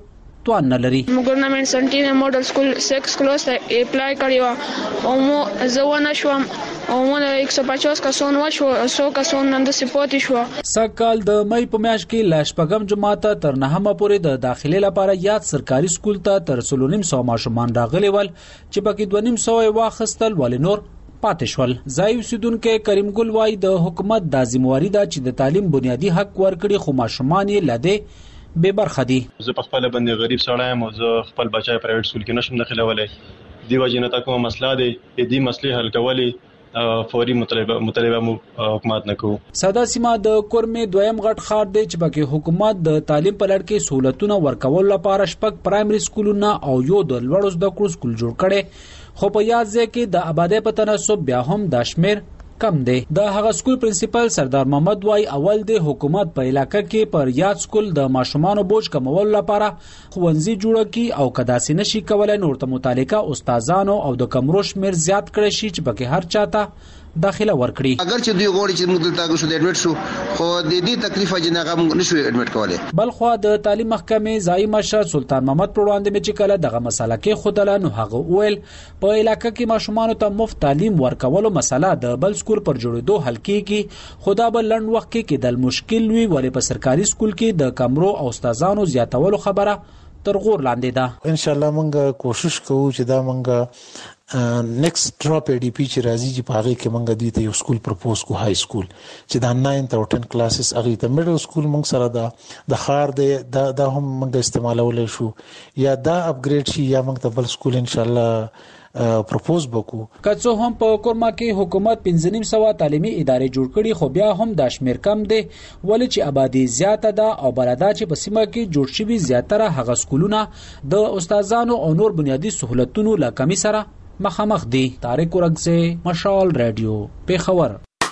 توان نه لري. ګورنمنت سنټینر موډل سکول سکس کلاس ته اپلای کړی و او مو زونه شوم او مو یک سو پچاس کسان وشو سو کسان نن د سپورت شو. سکهال د مې په میاشت کې لاشپغم جماعت تر نهمه پورې د داخلي لپاره یاد سرکاري سکول ته تر څلورنیم سو ماشومان راغلي ول چې پکې دوه نیم سو واخستل ول نور پاتې شول. ځای اوسیدونکو کریم ګل وای د حکومت د ذمہواری ده چې د تعلیم بنیادی حق ورکړي خو ماشومان یې لده به برخه دي. زه په خپل باندې غریب سړی یم او زه خپل بچای پرایویټ سکول کې نشم داخلولای. دی وجه نه تاسو مسله دی دې مسلې حل کولې فوري مطالبه مطالبه مو حکومت نه کوو. ساده سیمه د کورمې دویم غټ خار دی چې پکې حکومت د تعلیم په لړ کې سہولتونه ورکول لپاره شپږ پرایمري سکولونه او یو د لوړو زده کړو سکول جوړ کړي خو په یاد ځای کې د آبادی په تناسب بیا هم د شمیر کم دی. د هغه سکول پرنسپل سردار محمد وای اول د حکومت په علاقې کې پر یاد سکول د ماشومانو بوج کمول لپاره خوندزي جوړه کی او کداسې نشي کولای نور ته متعلقه استادانو او د کمرو شمیر زیات کړي شي چې بګه هر چاته داخله ورکړي. اگر چې دوی غوړي چې موږ دلته شو د اډمیټ شو خو د دې تکلیف جنغه موږ نشو اډمیټ کولای. بل خو د تعلیم محکمې ځای مشر سلطان محمد پر وړاندې مې چې کله دغه مسله کې خودله نو هغه ویل په علاقې کې ماشومان ته مفت تعلیم ورکولو مسله د بل سکول پر جوړېدو حل کیږي خو دا بل لنډ وخت کې کېدل مشکل وي ولې په سرکاري سکول کې د کمرو او استادانو زیاتولو خبره تر غور لاندې ده. ان شاء الله موږ کوشش کوو چې دا موږ نیکست ډراپ ای ډی پی چې راځي چې په هغه کې موږ د یو سکول پروپوز کو های سکول چې دا ناین او ټن کلاسز هغه ته میډل سکول موږ سره دا د خار د دا هم موږ استعمالول شو یا دا اپګریډ شي یا موږ ته بل سکول ان شاء الله پروپوز وکړو. کڅو هم په کورما کې حکومت پنځه نیم سو تعلیمي ادارې جوړ کړي خو بیا هم د شمیر کم دي ولې چې آبادی زیاته ده او بلدا چې په سیمه کې جوړ شوي زیاتره هغه سکولونه د استادانو او نور بنیادی سہولتونو لا کمی سره مخامخ دي. طارق ورغزه مشال رادیو پیښور.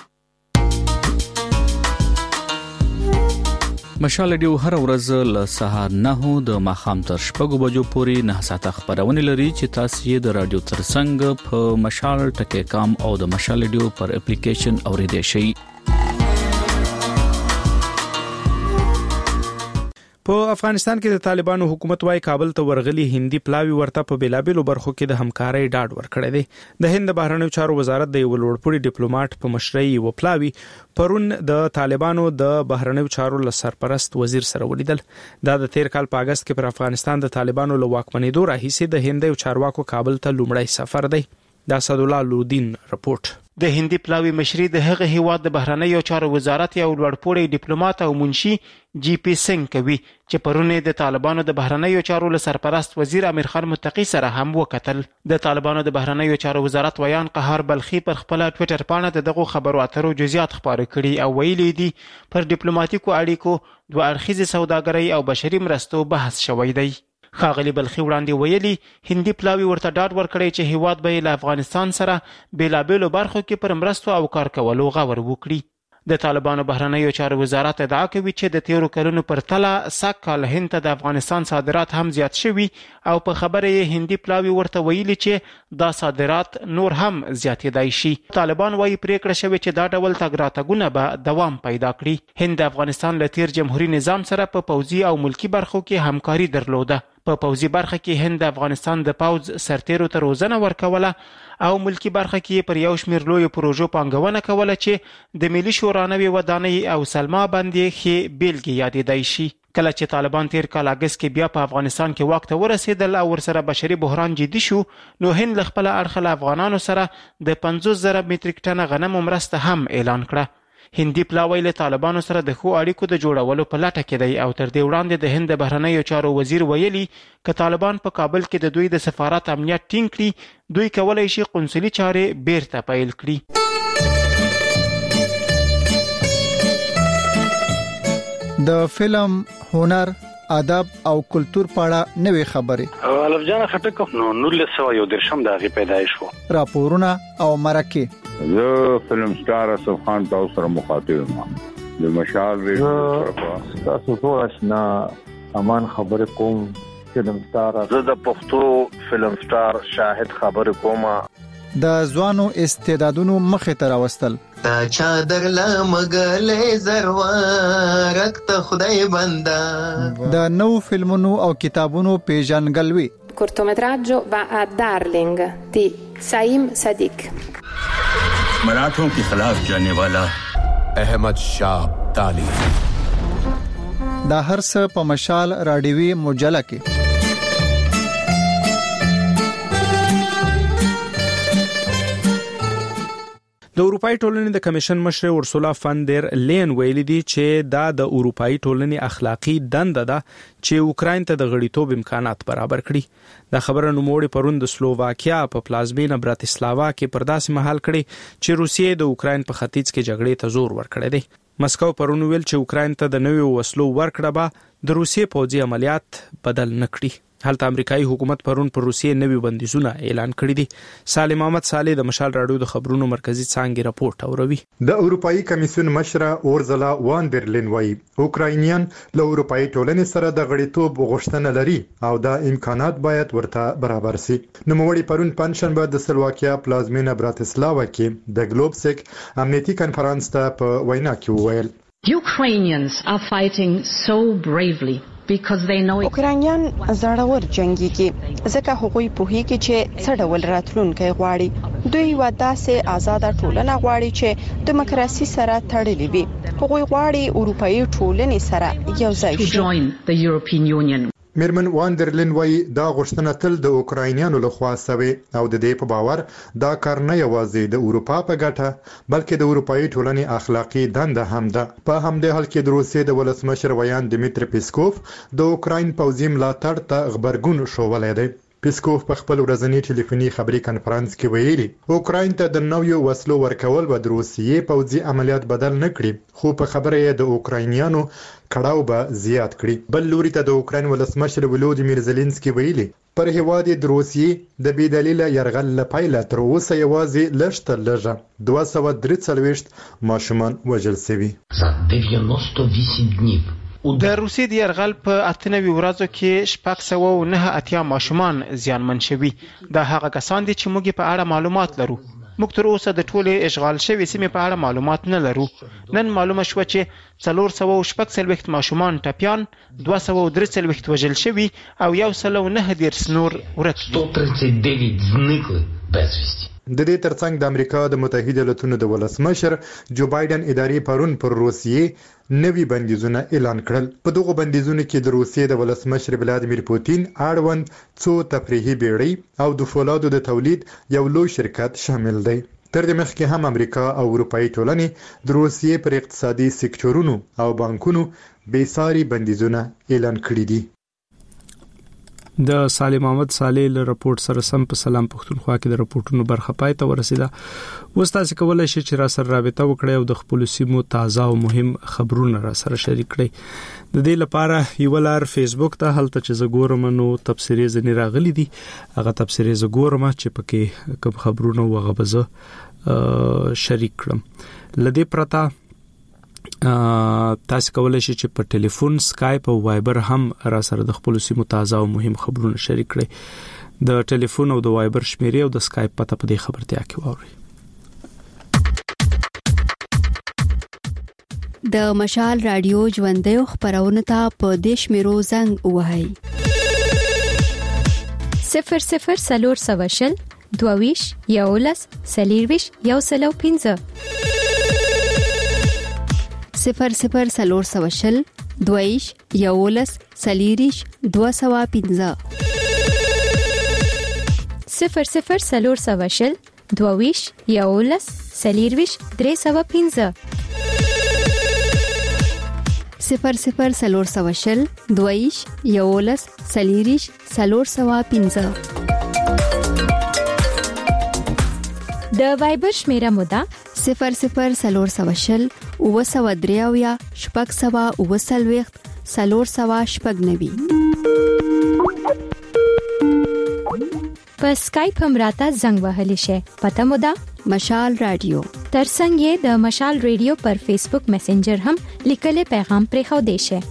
مشال رادیو هر ورځ له سهار نه د ماخام تر شپږو بجو پورې نه ساعته خبرونه لري چې تاسو یې د رادیو ترڅنګ په مشال ټکی کام او د مشال رادیو پر اپلیکیشن اوریدئ شئ. په افغانستان کې د طالبانو حکومت وايي کابل ته ورغلي هندي پلاوی ورته په بیلابېلو برخو کې د همکارۍ ډاډ ورکړی دی. د هند بهرنیو چارو وزارت د یو لوړپوړي ډیپلوماټ په مشرۍ و پلاوی پرون د طالبانو د بهرنیو چارو له سرپرست وزیر سره ولیدل. دا د تیر کال په اگست کې پر افغانستان د طالبانو له واکمنېدو راهیسې د هند یو چارواکو کابل ته لومړی سفر دی. دا اسدالله لودین رپورټ. د هندي پلاوی مشري د هغه هیواد د بهرنیو چارو وزارت یو لوړپوړی ډیپلوماټ او منشي جی پی سنگ کوي چې پرونه د طالبانو د بهرنیو چارو له سرپرست وزیر امیر خان متقی سره هم وکتل. د طالبانو د بهرنیو چارو وزارت ویان قهار بلخي پر خپل ټوئیټر باندې دغه خبرو اترو جزئیات خبرو کړي او ویلي دي پر ډیپلوماټیکو اړیکو دوه اړخیزه سوداګرۍ او بشري مرستو بحث شوی دی. خاغلی بلخي وړاندې ویلي هندي پلاوی ورته ډاډ ورکړی چې هیواد به له افغانستان سره بیلابېلو برخو کې پر مرستو او کار کولو غور وکړي. د طالبانو بهرنیو چارو وزارت ادعا کوي چې د تیرو کلونو پر تله سږ کال هند ته د افغانستان صادرات هم زیات شوي او په خبره یې هندي پلاوی ورته ویلي چې دا صادرات نور هم زیاتېدای شي. طالبان وايي پریکړه شوې چې دا ډول تګ راتګونه به دوام پیدا کړي. هند د افغانستان له تیر جمهوریت نظام سره په پوځي او ملکی برخو کې همکاري درلوده. په پوځي برخه کې هند د افغانستان د پوځ سرتیرو ته روزنه ورکوله او ملکی برخه کې پر یو شمېر لوی پروژو پانګونه کوله چې د ملي شورا نوې ودانۍ او سلما باندې ښې بیلګې یادېدای شي. کله چې طالبان تیر کال اگست کې بیا په افغانستان کې واک ته ورسېدل او ورسره بشري بحران جدي شو نو هند له خپل اړخه له افغانانو سره د پنځوس زره متریک ټنه غنمو مرسته هم اعلان کړه. هندي پلاوی له طالبانو سره د ښو اړیکو د جوړولو په لټه کې دی او تر دې وړاندې د هند بهرنیو چارو وزیر ویلي که طالبان په کابل کې د دوی د سفارت امنیت ټینګ کړي دوی کولای شي قونسلي چارې بیرته پیل کړي. د فلم، هنر، ادب او کلچر په اړه نوې خبرې. الف جان خټک نو نولس سوه یو درشم د هغې پیدایش و. راپورونه او مرکې. زه فلم سٹار اسف خان تاسو سره مخاطب یم. د مشال ریډیو تاسو ټول آشنا امان خبر کوم. فلم سٹار زه د پښتو فلم سٹار شاهد خبر کوم. د ځوانو استعدادونو مخې ته راوستل تا چادر لمغلې زروارک ته خدای بندا. د نو فلمونو او کتابونو پیژنګلوي. cortometraggio va a Darling di Saim Sadiq. मराठों के खिलाफ जाने वाला अहमद शाह अब्दाली. دا هر څه په مشال رادیوي مجله کې. د اروپאי ټولنې د کمیشن مشر اورسولا فان ډر لین ویلي دي چې دا د اروپאי ټولنې اخلاقی دنده ده چې اوکراین ته د غړیتوب امکانات برابر کړي. دا خبره نوموړي پرون د سلوواکیا په پلازمینه براتیسلاوا کې پر داسې مهال کړي چې روسیې د اوکراین په ختیځ کې جګړې ته زور ورکړی دی. مسکو پرون ویل چې اوکراین ته د نویو وسلو ورکړه به د روسیې پوځي عملیات بدل نکړي. هلته امریکایي حکومت پرون پر روسیې نوي بندیزونه اعلان کړي دي. سالم احمد صالح د مشال رادیو د خبرونو مرکزی څانګې راپورټ اوروي. د اروپאי کمیسیون مشره اورزلا وان در لین وايي اوکراینیان له اروپאי ټولنې سره د غړیتوب غوښتنه لري او دا امکانات باید ورته برابر شي. نوموړي پرون پنځشنبه د سلوواکیا پلازمینه براتیسلاوا کې د ګلوبسک امنیتي کنفرانس ته په وینا کې وویل Ukrainians are fighting so bravely because they know اوکراینیان زړور جنگيږي ځکه هغوی پوهیږي چې څه ډول راتلونکي غواړي. دوی یو داسې آزاد ټولنه غواړي چې دیموکراسي سره تړلې وي. هغوی غواړي اروپאי ټولنې سره یو ځای شي. میرمن واندرلین وای دا غوښتنه تل د اوکراینیانو لخوا سوي او د دې په باور دا کار نه یوازې د اروپا په ګټه بلکې د اروپאי ټولنې اخلاقی دنده هم ده. په همدې حال کې د روسیې د ولسمشر ویان دمیتری پیسکوف د اوکراین پوځي ملاتړ ته خبرګون شوولای دی. پیسکوف په خپل ورځنی ټلیفوني خبري کانفرنس کې ویلي اوکراین ته د نویو وسلو ورکول به د روسیې پوځي عملیات بدل نه کړي خو په خبره یې د اوکراینیانو کړهو به زیات کړي. بل لوري ته د اوکراین ولسمشر ولودیمیر زيلنسکي ویلي پر هیواد د روسیې د بې دلیله يرغل لپاره تر اوسه یوازې لږ تر لږه دوه سوه درې څلوېښت ماشومان وژل شوي. د روسیې د يرغل په اته نوي ورځو کې شپږ سوه او نهه اتیا ماشومان زیانمن شوي. دا هغه کسان دي چې موږ په اړه معلومات لرو. موږ تر اوسه د ټولې اشغال شوي سیمې په اړه معلومات نه لرو. نن معلومه شو چې څلور سوه او شپږ څلوېښت ماشومان ټپیان، دوه سوه او درې څلوېښت وژل شوي او یو سل او نهه دېرش نور ورک دي. د دې ترڅنګ د امریکا د متحده ایالاتونو د ولسمشر جو بایدن اداري پرون پر روسیې نوي بندیزونه اعلان کړل. په دغه بندیزونو کې د روسیې د ولسمشر ولادیمیر پوتین اړوند څو تفریحي بیړۍ او د فولادو د تولید یو لوی شرکت شامل دی. تر دې مخکې هم امریکا او اروپאי ټولنې د روسیې پر اقتصادي سکتورونو او بانکونو بیساري بندیزونه اعلان کړي دي. د سالم احمد صالح له راپورټ سره سم په سلام پښتونخوا کې د راپورټونو برخه پای ته ورسیده. اوس تاسو کولای شئ چې را سره رابطه وکړئ او د خپل سیمو تازه او مهم خبرونه را سره شریک کړئ. د دې لپاره یو لار فیسبوک ته هلته چې زګورم نو تبصرې زنی راغلي دي هغه تبصرې زګورم چې پکې کوم خبرونه وغه بزه شریک کړم. لدې پرتا تاسو کولای شئ چې په ټلیفون، سکایپ او وایبر هم را سره د خپل سیمو تازه او مهم خبرونه شریک کړئ. د ټلیفون او د وایبر شمیرې او د سکایپ پته په دې خبرتیا کې واورئ. د مشال رادیو ژوندۍ خبرونه ته په دیش میرو زنګ وهاي صفر صفر سلور سواشل دوویش یولس سلیرویش یو سلو پینځه صفر صفر سلور سواشل دویش یولس سلیریش دو سوا پینځه صفر صفر سلور سواشل دوویش یولس سلیرویش درې سوا پینځه صفر صفر سلور سواشل دویش یولس سلیریش سلور سوا پینځه د وایبر شمیره مودا صفر صفر سلور سواشل او سوا دریاویا شپږ سوا او سلويخت سلور سوا شپږ نوي. په سکایپ هم راته زنګ وهلی شي. پته مو ده مشال رادیو. ترڅنګ یې د مشال رادیو پر فیسبوک میسنجر هم لیکلي پیغام پرې خو دی شي.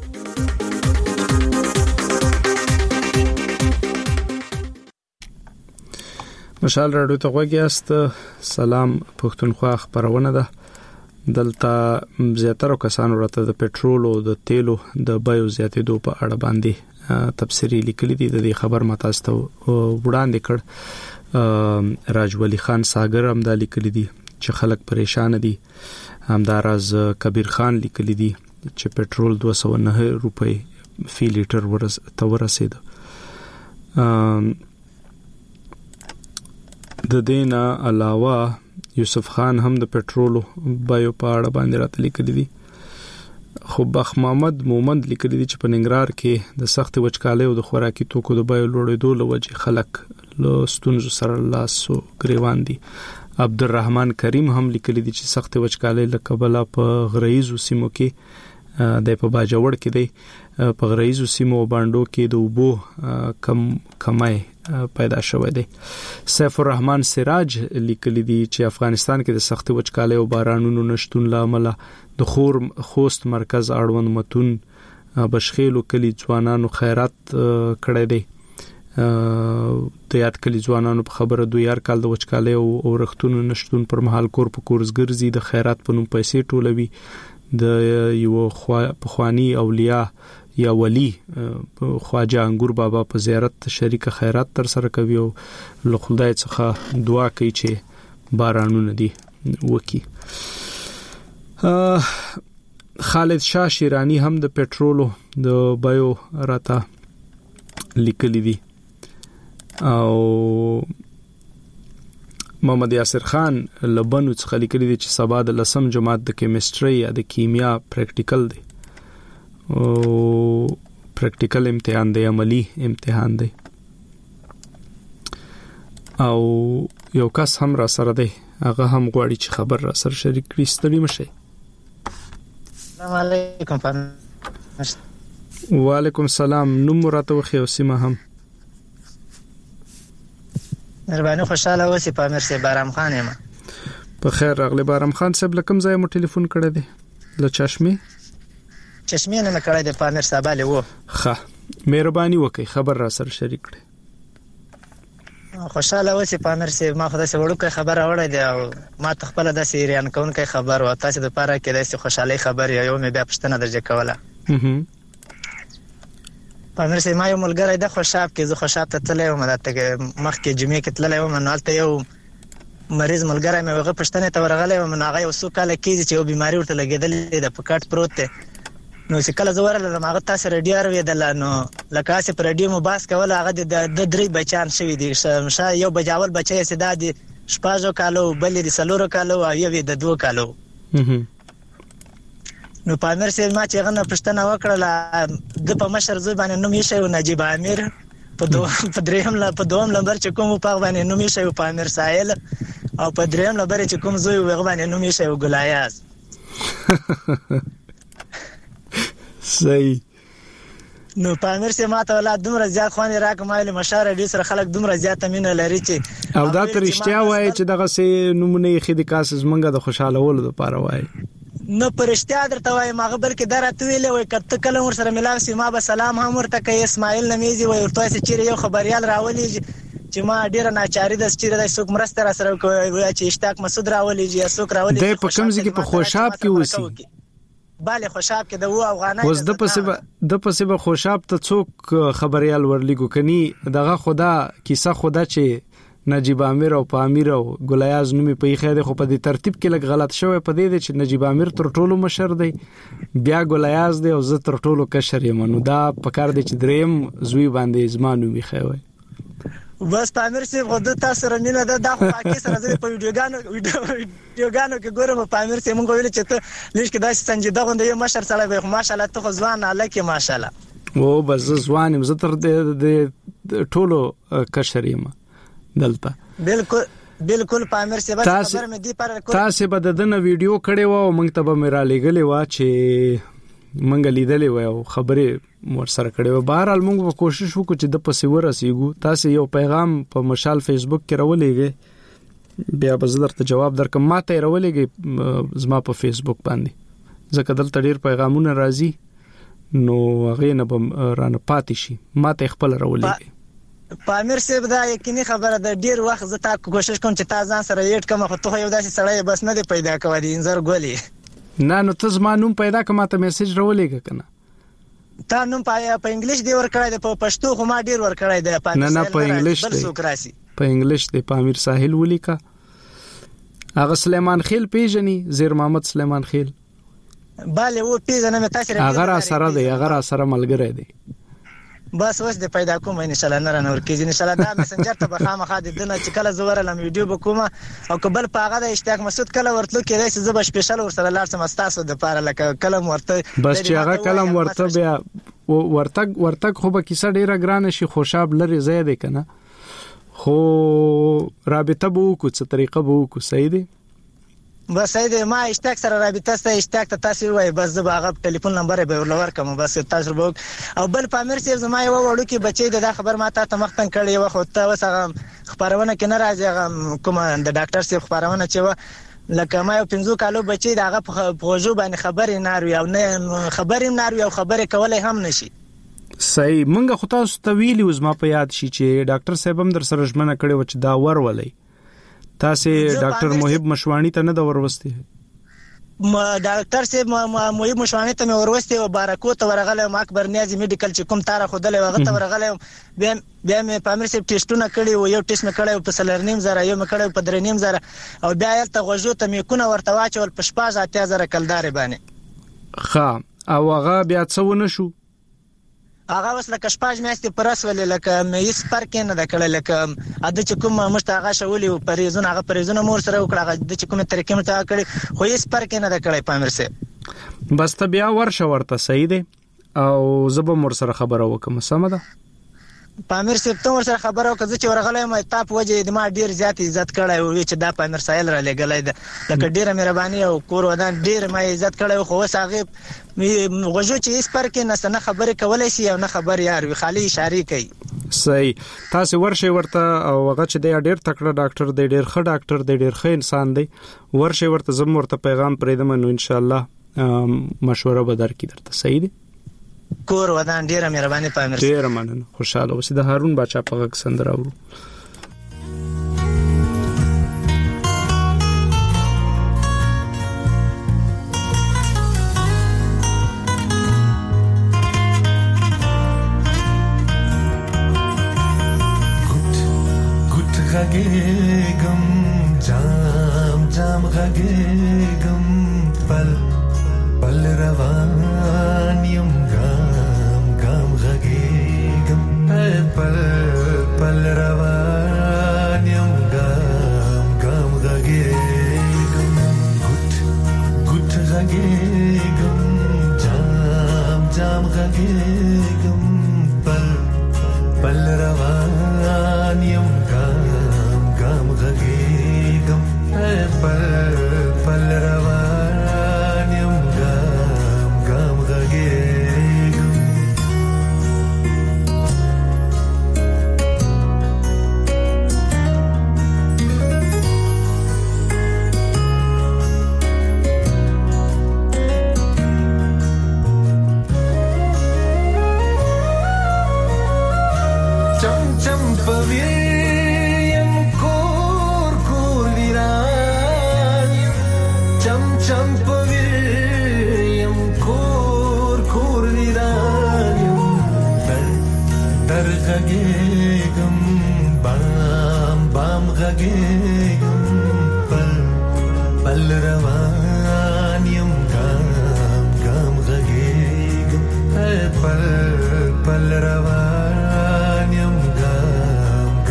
مشال رادیو ته غوږی است. سلام پښتونخوا خبرونه ده. دلته زیاتره کسانو راته د پېټرول او د تیلو د بیو زیاتېدو په اړه باندې تفسیری لیکلي دي. د دې خبر ماته ستو وړاندې کړ راج ولی خان ساګر هم دا لیکلي دي چې خلک پریشان دي. همداراز کبیر خان لیکلي دي چې پېټرول دوه سوه نه روپۍ فی لیټر ورس تورسید. د دینه علاوه یوسف خان هم د پېټرول بایو په اړه باندې راته لیکلي دي. خو بخ محمد مومند لیکلي دي چې په ننګرهار کې د سخت وچکالۍ او د خوراکي توکو د بایو لوړېدو له وجې خلک له ستونزو سره لاس او ګریوان دي. عبدالرحمن کریم هم لیکلي دي چې سخت وچکالۍ له کبله په غرایزو سیمو کې د په باجوړ کې دی په غرایزو سیمو باندې کې د وبو کم کمای پیدا شوې ده. سیف الرحمن سراج لیکلي دي چې افغانستان کې د سخت وچکالۍ او بارانونو نشټون لامل د خور خوست مرکز اړوند متون بشخیلو کلی ځوانانو خیرات کړی دی. د یاد کلی ځوانانو په خبره دوی هر کال د وچکالۍ او رختونو نشټون پر مهال کور په کورس ګرځي د خیرات په نوم پیسې ټولوي. د یو پخوانی اولیاء یا ولی خواجه انګور بابا په زیارت شریک خیرات تر سره کوي او له خدای څخه دعا کوي چې بارانونه دي وکي. خالد شاه شیرانی هم د پېټرولو د بایو راته لیکلي دي او محمد یاسر خان لبنو څخه لیکلي دي چې سبا د لسم جماعت د کیمستري یا د کیمیا پریکټیکل دی او پریکټیکل امتحان دی، عملی امتحان دی. او یو کس هم را سره دی، هغه هم غواړي چې خبر را سره شریک کړي. ستړي مشئ. السلام علیکم. وعلیکم السلام. نوم راته وخی او سیمه هم. مهرباني خوشاله اوسې. پامیر سي بارام خان یم. په خیر راغلی بارام خان صاحب. لکم ځای مو ټلیفون کړی دی؟ له چشمه چشمه نه کړی دی. پامیر صاحب له وو. ښه مهرباني وکي خبر را سره شریک کړئ. خوشاله اوسې. پامیر سي ما خدای سره وړوکه خبر اورې دی او ما تخپل د سیریان کونکي خبر و تاسو د پاره کې د خوشحالي خبر یو مې بیا پښتنه درجه کوله. پامیر سي ما یو ملګری د خوشاب کې زه خوشاب ته تللی وم، دته مخ کې جمعې کې تللی وم، نو البته یو مریض ملګری مې هغه پښتنه ته ورغلی وم، نو هغه یو څو کاله کېږي چې یو بیماری ورته لګېدلې ده، په کټ پروت دی. نو چې کله زه ورغلم هغه تاسو رادیو اورېدله، نو لکه هسې په رادیو مو بحث کوله. هغه د درې بچیان شوي دي، یو بجاول بچی یې دا د شپږو کالو، بل یې د څلورو کالو او یو یې د دوو کالو. نو پامیر سي ما چې هغه نه پښتنه وکړله، د په مشر زوی باندې نوم یې شوی نجیب امیر، په دوم په دریم لا په دوم نمبر چې کوم په باندې نوم یې شوی پامیر ساحل، او په دریم نمبر چې کوم زوی هغه باندې نوم یې شوی ګلایاز. صحیح. نو پامیر سي ما ته ولادت دومره زیات خوانې راک مایل مشاره دې سره خلک دومره زیات مینه لري چې او دا تر اشتیا وای چې دغه سي نمونه خېد کاسز منګه د خوشاله ولود لپاره وای. نو پرشتیا درته وای ما خبر کې درته ویلې وای کته کله ور سره ملاو سي ما به سلام هم ورته کوي. اسماعیل نمیزي وای ورته چې چیرې یو خبريال راولي چې ما ډیر ناچاري د چیرې د څوک مرسته را سره کوي، وای چې اشتاق مسعود راولي چې څوک راولي د په کمزې کې په خوشاب کې وسی. bale خوشاب کې د و افغانای اوس د پسبه د پسبه خوشاب ته څوک خبريال ورلګو کني دغه خدا کیسه خدا چې نجیب امیر او پامیر او ګلیاز نومي په خیره خو په دې ترتیب کې لګ غلط شوی په دې چې نجیب امیر تر ټولو مشر دی، بیا ګلیاز دی او زه تر ټولو کشر یم. نو دا پکار دی چې دریم زوی باندې زمانو می خوي. بس پامیر سي غو د تاسو سره مینه ده د خو پاکي سره د ویډیوګانو ویډیوګانو کې ګورم. پامیر سي مونږ ویل چې ته لیش کې داسې سنجیده غونډه یو مشر سره به ماشاءالله ته ځوان الکه ماشاءالله. او بس ځوان یم زه تر د ټولو کشر یم دلته. بالکل بالکل پامیر سي بس خبر مې دی پر تاسو به دنه ویډیو کړي و او موږ ته به مې را لګلې و چې منګ لیدلې و او خبره مور سره کړي و. بهرحال موږ به کوشش وکړو چې د پسې ورسېګو. تاسو یو پیغام په مشال فیسبوک کې راولېږئ، بیا به زه درته جواب درکم. ما ته راولېږئ زما په فیسبوک باندې، ځکه دلته ډېر پیغامونه راځي نو هغه نه به رانه پاتې شي. ما ته خپل راولېږئ. پامیر صاحب دا یقیني خبره ده، ډیر وخت زه تا کوشش کوم چې تا ځان سره یټ کوم، خو ته یو داسې سړی بس نه دی پیدا کوي د انځر ګولي. نه نو ته زما نوم پیدا کما ته میسج راولېږه کنه. تا نوم په په انګلیش دی ور کړی دی، په پښتو خو ما ډیر ور کړی دی. نه نه په انګلیش دی، په انګلیش دی. پامیر ساحل ولیکا. هغه سلیمان خیل پیژني، زیر محمد سلیمان خیل. bale و پیژنم تاسو را. هغه را سره دی، هغه را سره ملګری دی. بس وس د پیدا کوم ان شاء الله نه رانور کېږي ان شاء الله. دا مسنجر ته به خامخا د دنه چې کله زوره لم ویډیو وکوم او قبل پاغه د اشتیاق مسعود کله ورتلو کې راځي زب سپیشل ور سره لاړ سم تاسو د پاره لکه کلم ورته. بس چې هغه کلم ورته بیا ورتګ ورتګ خو به کیسه ډیره ګرانه شي، خوشاب لري زیاده کنه، خو رابطه به وکړو څه طریقه به وکړو. صحیح دی. بس اې ما اشتیاق سره رابطه سره اشتیاق ته تاسو وای، بس زه هغه ټلیفون نمبر به ورلور کوم، بس تاسو به. او بل پامیر صاحب زما یو وړو کې بچي د خبر ما ته مختن کړي و، خو ته وسه خبرونه کې نه راځي کوم د ډاکټر صاحب خبرونه چې و لکه ما یو پنځو کالو بچي دغه په غوږو باندې خبرې ناروي او نه خبرې ناروي او خبرې کولای هم نشي. صحیح. مونږ خو تاسو ته ویلی وز ما په یاد شي چې ډاکټر صاحب هم در سره ژمنه کړې و چې دا ور ولې تاسو ډاکټر محب مشوانی ته نه د وروستي. ما ډاکټر صاحب محب مشوانی ته مې وروستي او بارکو ته ورغلم اکبر نیازي میډیکل چې کوم تاره خدلې وغه ته ورغلم. بیا بیا مې پامیر صاحب ټیسټونه کړی و، یو ټیسټ مې کړی په سلرنیم زره، یو مې کړی په درنیم زره، او بیا یې ته غوږو ته مې کونه ورته واچول په شپږ اتیا زره کلدار باندې. ښه او هغه بیا څه ونه شو؟ هغه وس لکه شپږ میاشتې پرس ولې لکه مې هیڅ فرق نه د کړل، لکه اده چې کوم مشته هغه شولې او پریزونه هغه پریزونه مور سره وکړه، هغه د چې کومه طریقې مته کړی، خو هیڅ فرق نه د کړی پامیر صاحب. بس ته بیا ورشه ورته. صحیح دی. او زب مور سره خبره وکم. سم ده. پامیر صاحب ته ور سره خبره وکړه چې ورغلم تا په وجه د ما ډیر زیات عزت کړی او چې دا پامیر سایل را لګلای ده، لکه ډیره مهرباني او کور ودان ډیر ما عزت کړی، خو وس هغه غوږو چې هیڅ فرق نه نه خبرې کولای شي او نه خبر یار وی خالی اشاره کوي. صحیح. تاسو ورشه ورته او هغه چې د ډیر تکړه ډاکټر دی، ډیر ښه ډاکټر دی، ډیر ښه انسان دی، ورشه ورته زم ورته پیغام پرېدم نو ان شاء الله مشوره به درکې درته. صحیح دی. کور ودان ډیره مهرباني پامیر. ډیره مننه. خوشاله اوسې. د هارون بچا په غږ سندره اورو. غږېږم جام جام غږېږم پل پل روان یم ګام ګام غږېږم پل پل روان یم ګام ګام غږېږم ګوت ګوت غږېږم جام جام غږېږم پل پل روان یم غږېږم پل پل روان یم ګام ګام غږېږم. چم چم پوي غږېږم بام بام غږېږم پل پل روان یم ګام ګام غږېږم پل پل روان یم ګام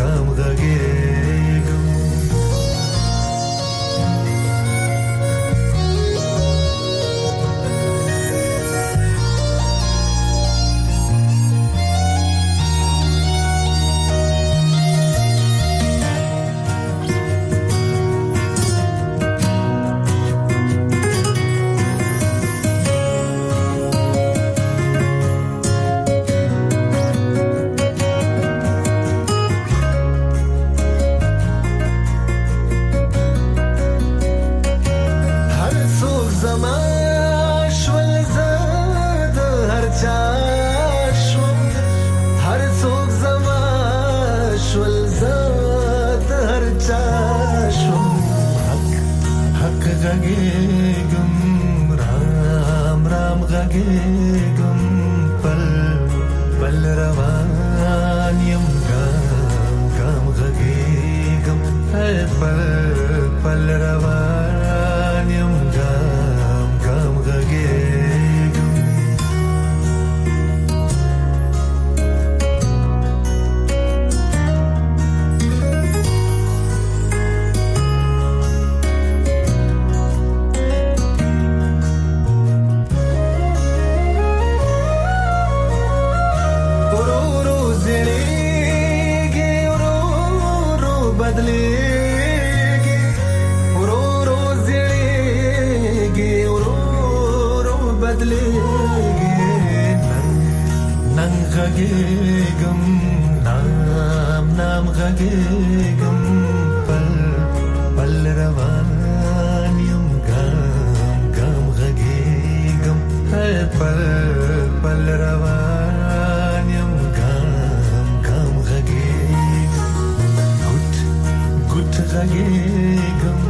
غږېږم رام رام غږېږم پل پل روان یم ګام ګام غږېږم پل پل روان یم ګام ګام غږېږم غږېږم نام نام غږېږم پل پل روان یم ګام ګام غږېږم پل پل روان یم ګام ګام غږېږم ګوت ګوت غږېږم.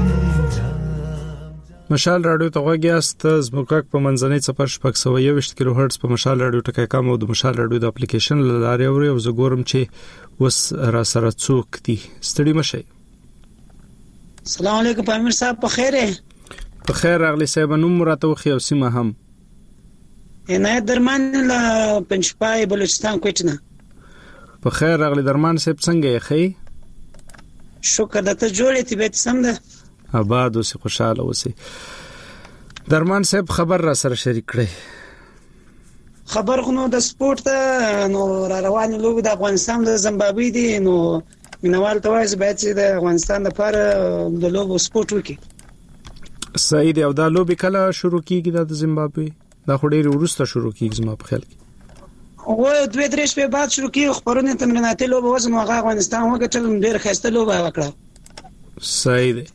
مشال رادیو ته غوږیاست زموږ په منځنۍ څپر شپږ سوه یوویشت کیلو هرتز په مشال رادیو ټکی کام او د مشال رادیو د اپلیکیشن له لارې اوري او زه ګورم چې اوس را سره څوک دي. ستړي مشئ. السلام علیکم پامیر صاحب، په خیر یې؟ په خیر راغلی صاحب. نوم راته وښیه او سیمه هم. عنایت درمان له پنجپای بلوچستان کوټ نه. په خیر راغلی درمان صاحب، څنګه یې ښې؟ شکر ده، ته جوړ یې؟ طبیعت سم ده؟ آباد اوسې، خوشاله اوسې. درمان صاحب خبر را سره شریک کړئ. خبر خو نو د سپورت ته نو را روانې لوبې د افغانستان د زمبابوې دي، نو مینوال ته وایي باید چې د افغانستان لپاره د لوبو سپورت وکړي. صحیح دی. او دا لوبې کله شروع کیږي د زمبابوې؟ دا خو ډېر وروسته شروع کیږي زما په خیال کې. او دوه درې شپې بعد شروع کیږي. خبرونه تمریناتي لوبه وزن هغه افغانستان وګټل، ډېر ښایسته لوبه وکړه. صحیح دی.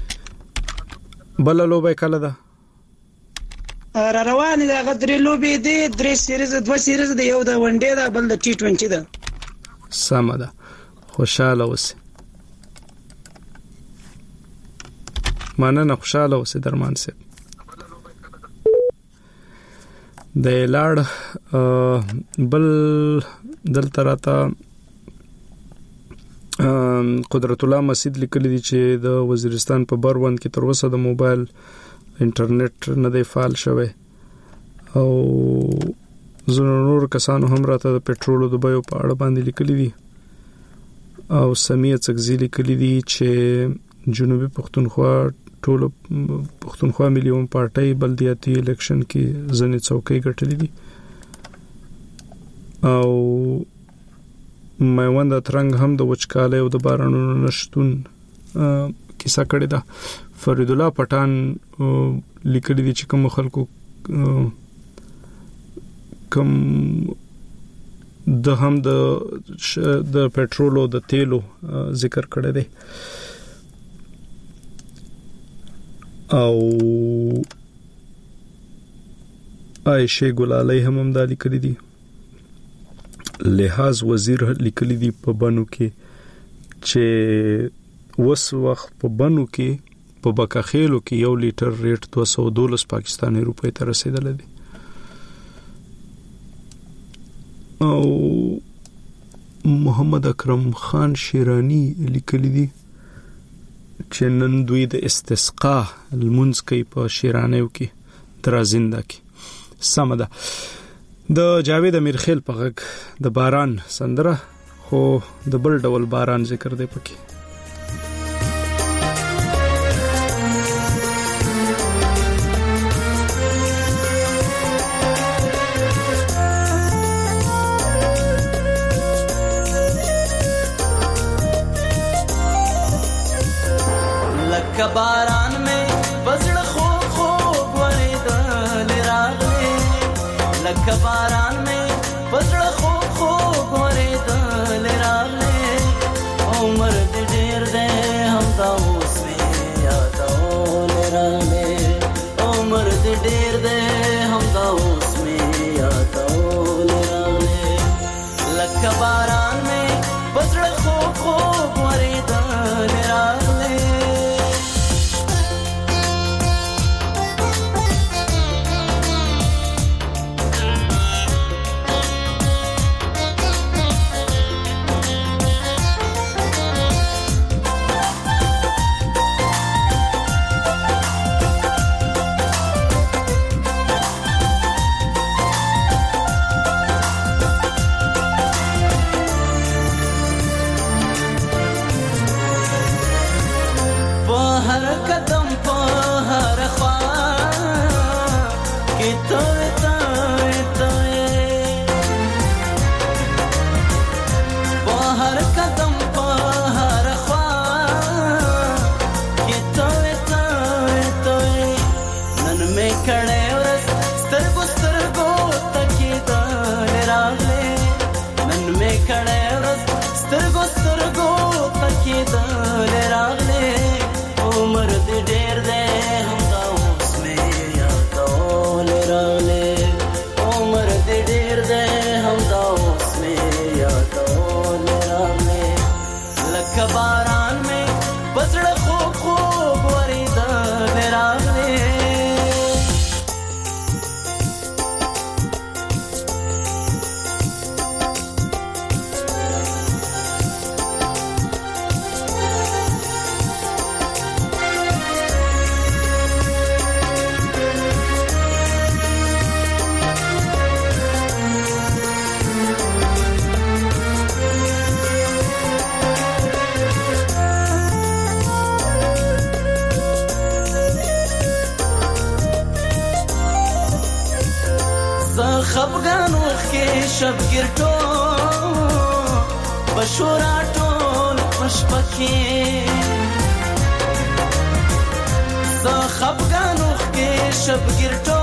بل لوبه کله ده؟ را روانې ده هغه درې لوبې دي، درې سیریز، دوه سیریز دي، یو د ون ډے ده، بل د ټي ټوینټي ده. سمه ده، خوشاله اوسې. مننه، خوشاله اوسې درمان صاحب. د لاړ بل دلته راته قدرت الله مسجد لیکلی دی چې د وزیرستان په بروند کې تر اوسه د موبایل انټرنیټ نه دی فعال شوی، او زنو نور کسانو هم راته د پټرول د بیو په اړه باندې لیکلی دي. او سمیه څکزی لیکلی دي چې جنوبي پښتونخوا ټول پښتونخوا مليون پارټي بلدیاتي الیکشن کې ځنې څوکۍ ګټلې دي. او میوند ترنګ هم د وچکالۍ او د بارانونو نشټون کیسه کړې ده. فرید الله پټان لیکلي دي چې کوم خلکو کوم د هم د د پټرول او د تیلو ذکر کړی دی. او عائشه ګلالۍ هم هم دا لیکلي دي. لحاظ وزیر لیکلی دی په بانو کې چې وس وخت په بانو کې په بکاخېلو کې یو لیټر ریټ دوه سوه دولس پاکستاني روپۍ ته رسیدلی دی. او محمد اکرم خان شیرانی لیکلی دی چې نن دوی د استسقا لمونځ کوي په شیرانیو کې درازنده کې. سمه ده. د جاوید امیرخیل په غږ د باران سندره، خو د بل ډول باران ذکر دی پکې. لکه باران میں بزړه خو خو ورېدل راغلی، لکه باران میں بزړه خو خو ورېدل راغلی. عمر دې ډېر دی همدا اوس مې یادول راغلی، عمر دې ډېر دی همدا اوس مې یادول راغلی. لکه باران میں بزړه خو خو ورېدل راغلی. شبګرټو بشوراتول مشپکې ز خفګانو کې شبګرټو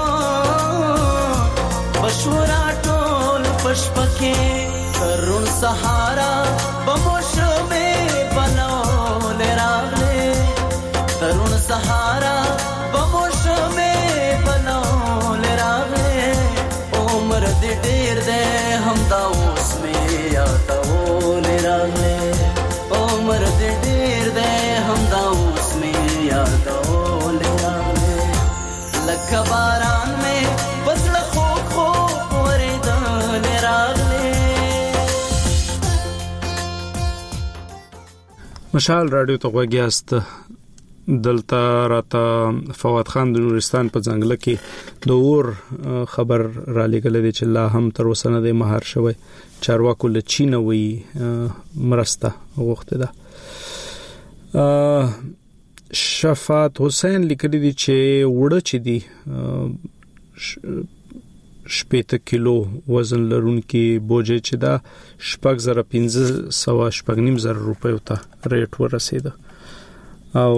بشوراتول مشپکې ترون سهارا بموشمه بنو لراغله ترون سهارا بموشمه بنو لراغله عمر دې ډېر دې هم دا اوس مې یادول راغله عمر دې ډېر دې هم دا اوس مې یادول راغله لکه باران مې بسړه خو خو ورېدل راغله. مشال رادیو ته غوږیاست. دلته راته فواد خان د نورستان په ځنګل کې د اور خبر را لګل دي چې لا هم تر اوسه نه د مهار شوی چارواکو له چین وی مرسته غوښته ده. شفاعت حسین لیکلی دي چې وړه چې دي شپږ کیلو وزن لرونکي بوجه چې دا شپږ زره پنځه سوه شپږ نیم زره روپیو ته ریټ ورسېده او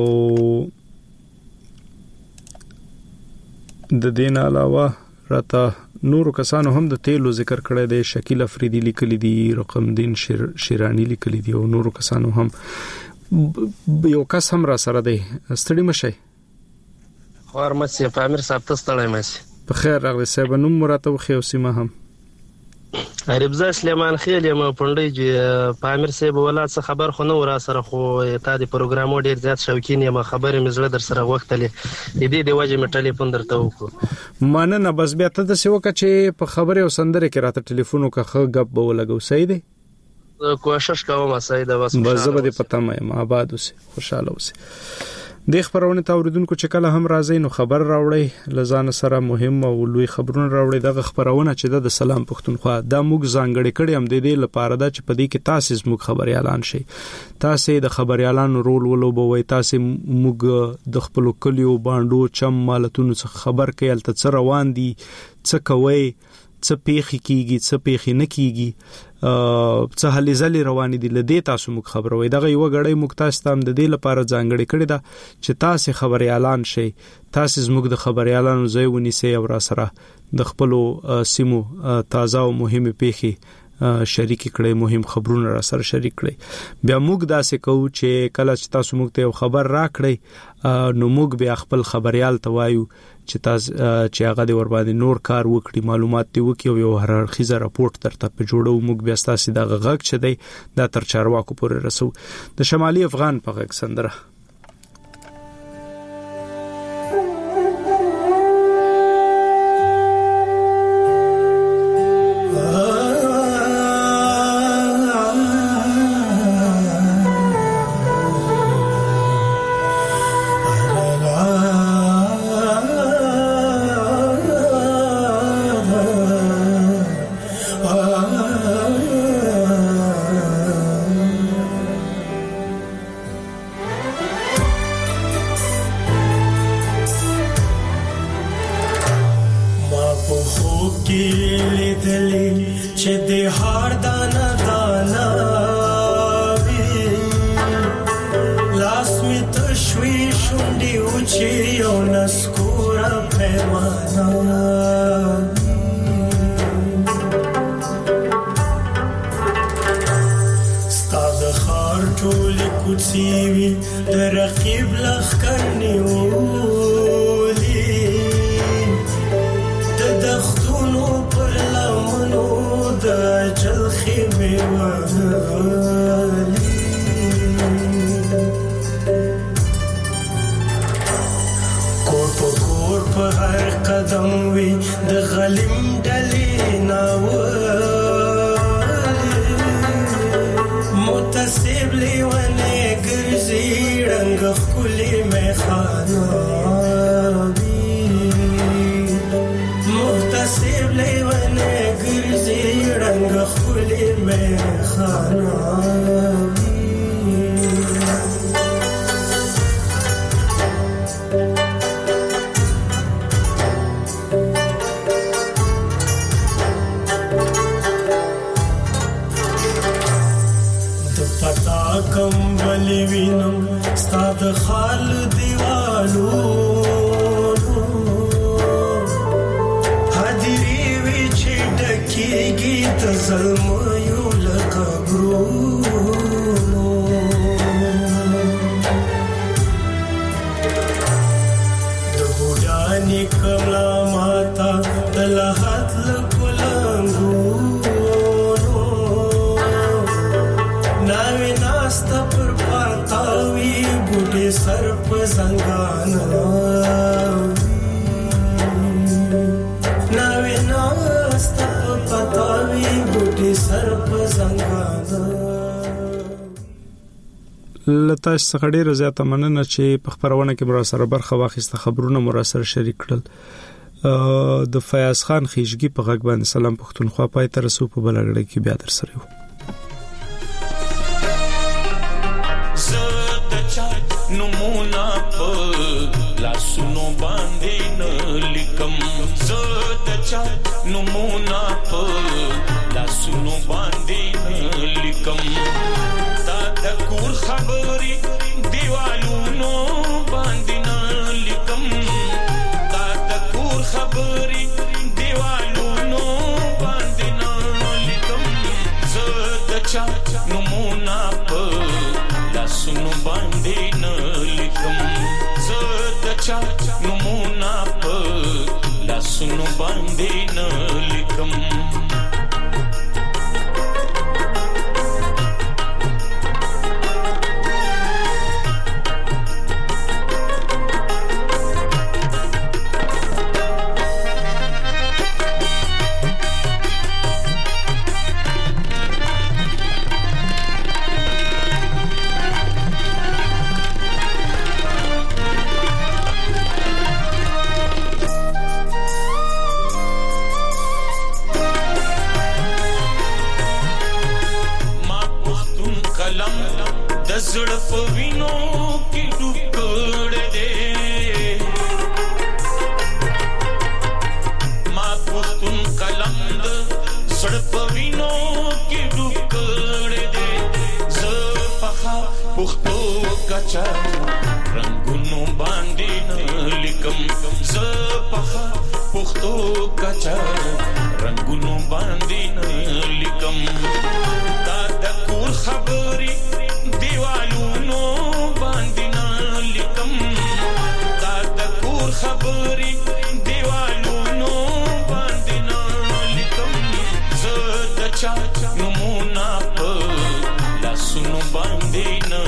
د دین علاوه راته نورو کسانو هم د تیلو ذکر کړی دی. شکیل افریدی لیکلی دی، رقم دین شیر شیرانی لیکلی دی او نورو کسانو هم. یو کس هم را سره دی. ستړي مشي خور مڅ په امیر صاحب ته ستړي مشي. په خیر راغلی صاحب. نوم مراتب خو سیمه هم عربزا سلیمان خیل یم پونډي چې په امیر صاحب ولادت څخه خبر خو نو را سره خو تا د پروګرامو ډیر زیات شوکین یم خبرې مزله در سره وختلې دې د وجه می ټلیفون درته وکړو. مننه. بس بیا ته د سیوکه چې په خبرې او سندره کې راته ټلیفون وکړه غب به ولګو. صحیح دی. کوشش کوم صحیح ده. بس بس زه به پته مې آباد اوسه خوشاله اوسه. د خبرونه توریدونکو چې کله هم راځي نو خبر راوړي لزان سره مهم او لوی خبرونه راوړي. دغه خبرونه چې د سلام پښتونخوا د موږ ځانګړي کړي هم د دې لپاره دا چې پدې کې تاسو موږ خبري اعلان شي. تاسو د خبري اعلان رول ولوبوي. تاسو موږ د خپل کلیو باندو چم مالتونو څخه خبر کوي الته څه روان دي څه کوي څه پیخي کیږي څه پیخي نه کیږي څه هلي ځلې روانې دي لدې تاسو موږ خبروي. دغه یو غړی موږ تاسو ته د دې لپاره ځانګړي کړی دا چې تاسو خبري اعلان شي. تاسو موږ د خبري اعلان ځای ونیسئ او را سره د خپل سیمو تازه او مهمه پیخي شریک کړئ، مهم خبرونه را سره شریک کړئ. بیا موږ داسې کوو چې کله چې تاسو موږ ته خبر را کړئ نو موږ بیا خپل خبريال ته وایو چې تاسو چې هغه د ور باندې نور کار وکړي، معلومات دی وکړي او یو هررخیزه راپورټ ترته په جوړو. موږ بیا تاسو د غږ چې دی دا تر چارواکو پورې رسو. د شمالي افغان په غږ سندره کې لیدلې چې د هار دانا دانا وي لاس می تشوي شونډې اوچې او نسکوره پیمانه ستا د ښار ټولې کوڅې وي د رقیب لښکر نیولې د دښتونو پر لمنو د اجل خیمې وهلې کور په کور په هر قدم وي د غلیم ډلې ناولې متصب لیونې ګرځي رنګ ښکلې میخانه متصب لیونې ګرځي رنګ ښکلې میخانه کمبلی وینم ستا د خال دیوالو حاضری وی چې ډکیږي د زلمیو له قبرونو د بوډانې کملا ماتا د لحد له کلنګو ناوی ناستا پر پاتاوی بوٹی سر پر زنگانا ناوی ناستا پر پاتاوی بوٹی سر پر زنگانا. لته څخه ډیره زیاته مننه چې په خبرونه کې مرا سره برخه واخیسته خبرونه مرا سره شریک کړل. د فیاض خان خیشګي په غږ باندې سلام پښتونخوا پای تر سو په بلګړې کې بیا در سره یو. نمونا په لاسونو باندې نه لیکم زه د چا نمونا په لاسونو باندې نه لیکم دا د کور خبرې دیوالونو باندې نه لیکم دا د کور خبرې دیوالونو باندې نه لیکم زه د چا نمونا په لاسونو باندې نه لیکم زه د چا نمونه په لاسونو باندې نه لیکم زړه په وینو کې ډوب کړې دې ما پښتون قلم د زړه په وینو کې ډوب کړې دې زه پخا پښتو کچا رنگونو باندې نه لیکم زه پخا پښتو کچا رنگونو باندې نه لیکم دا د کور خبرې دیوالونو باندې نه لیکم دا د کور خبرې دیوالونو باندې نه لیکم زه د چا نمونه په لاسونو باندې نه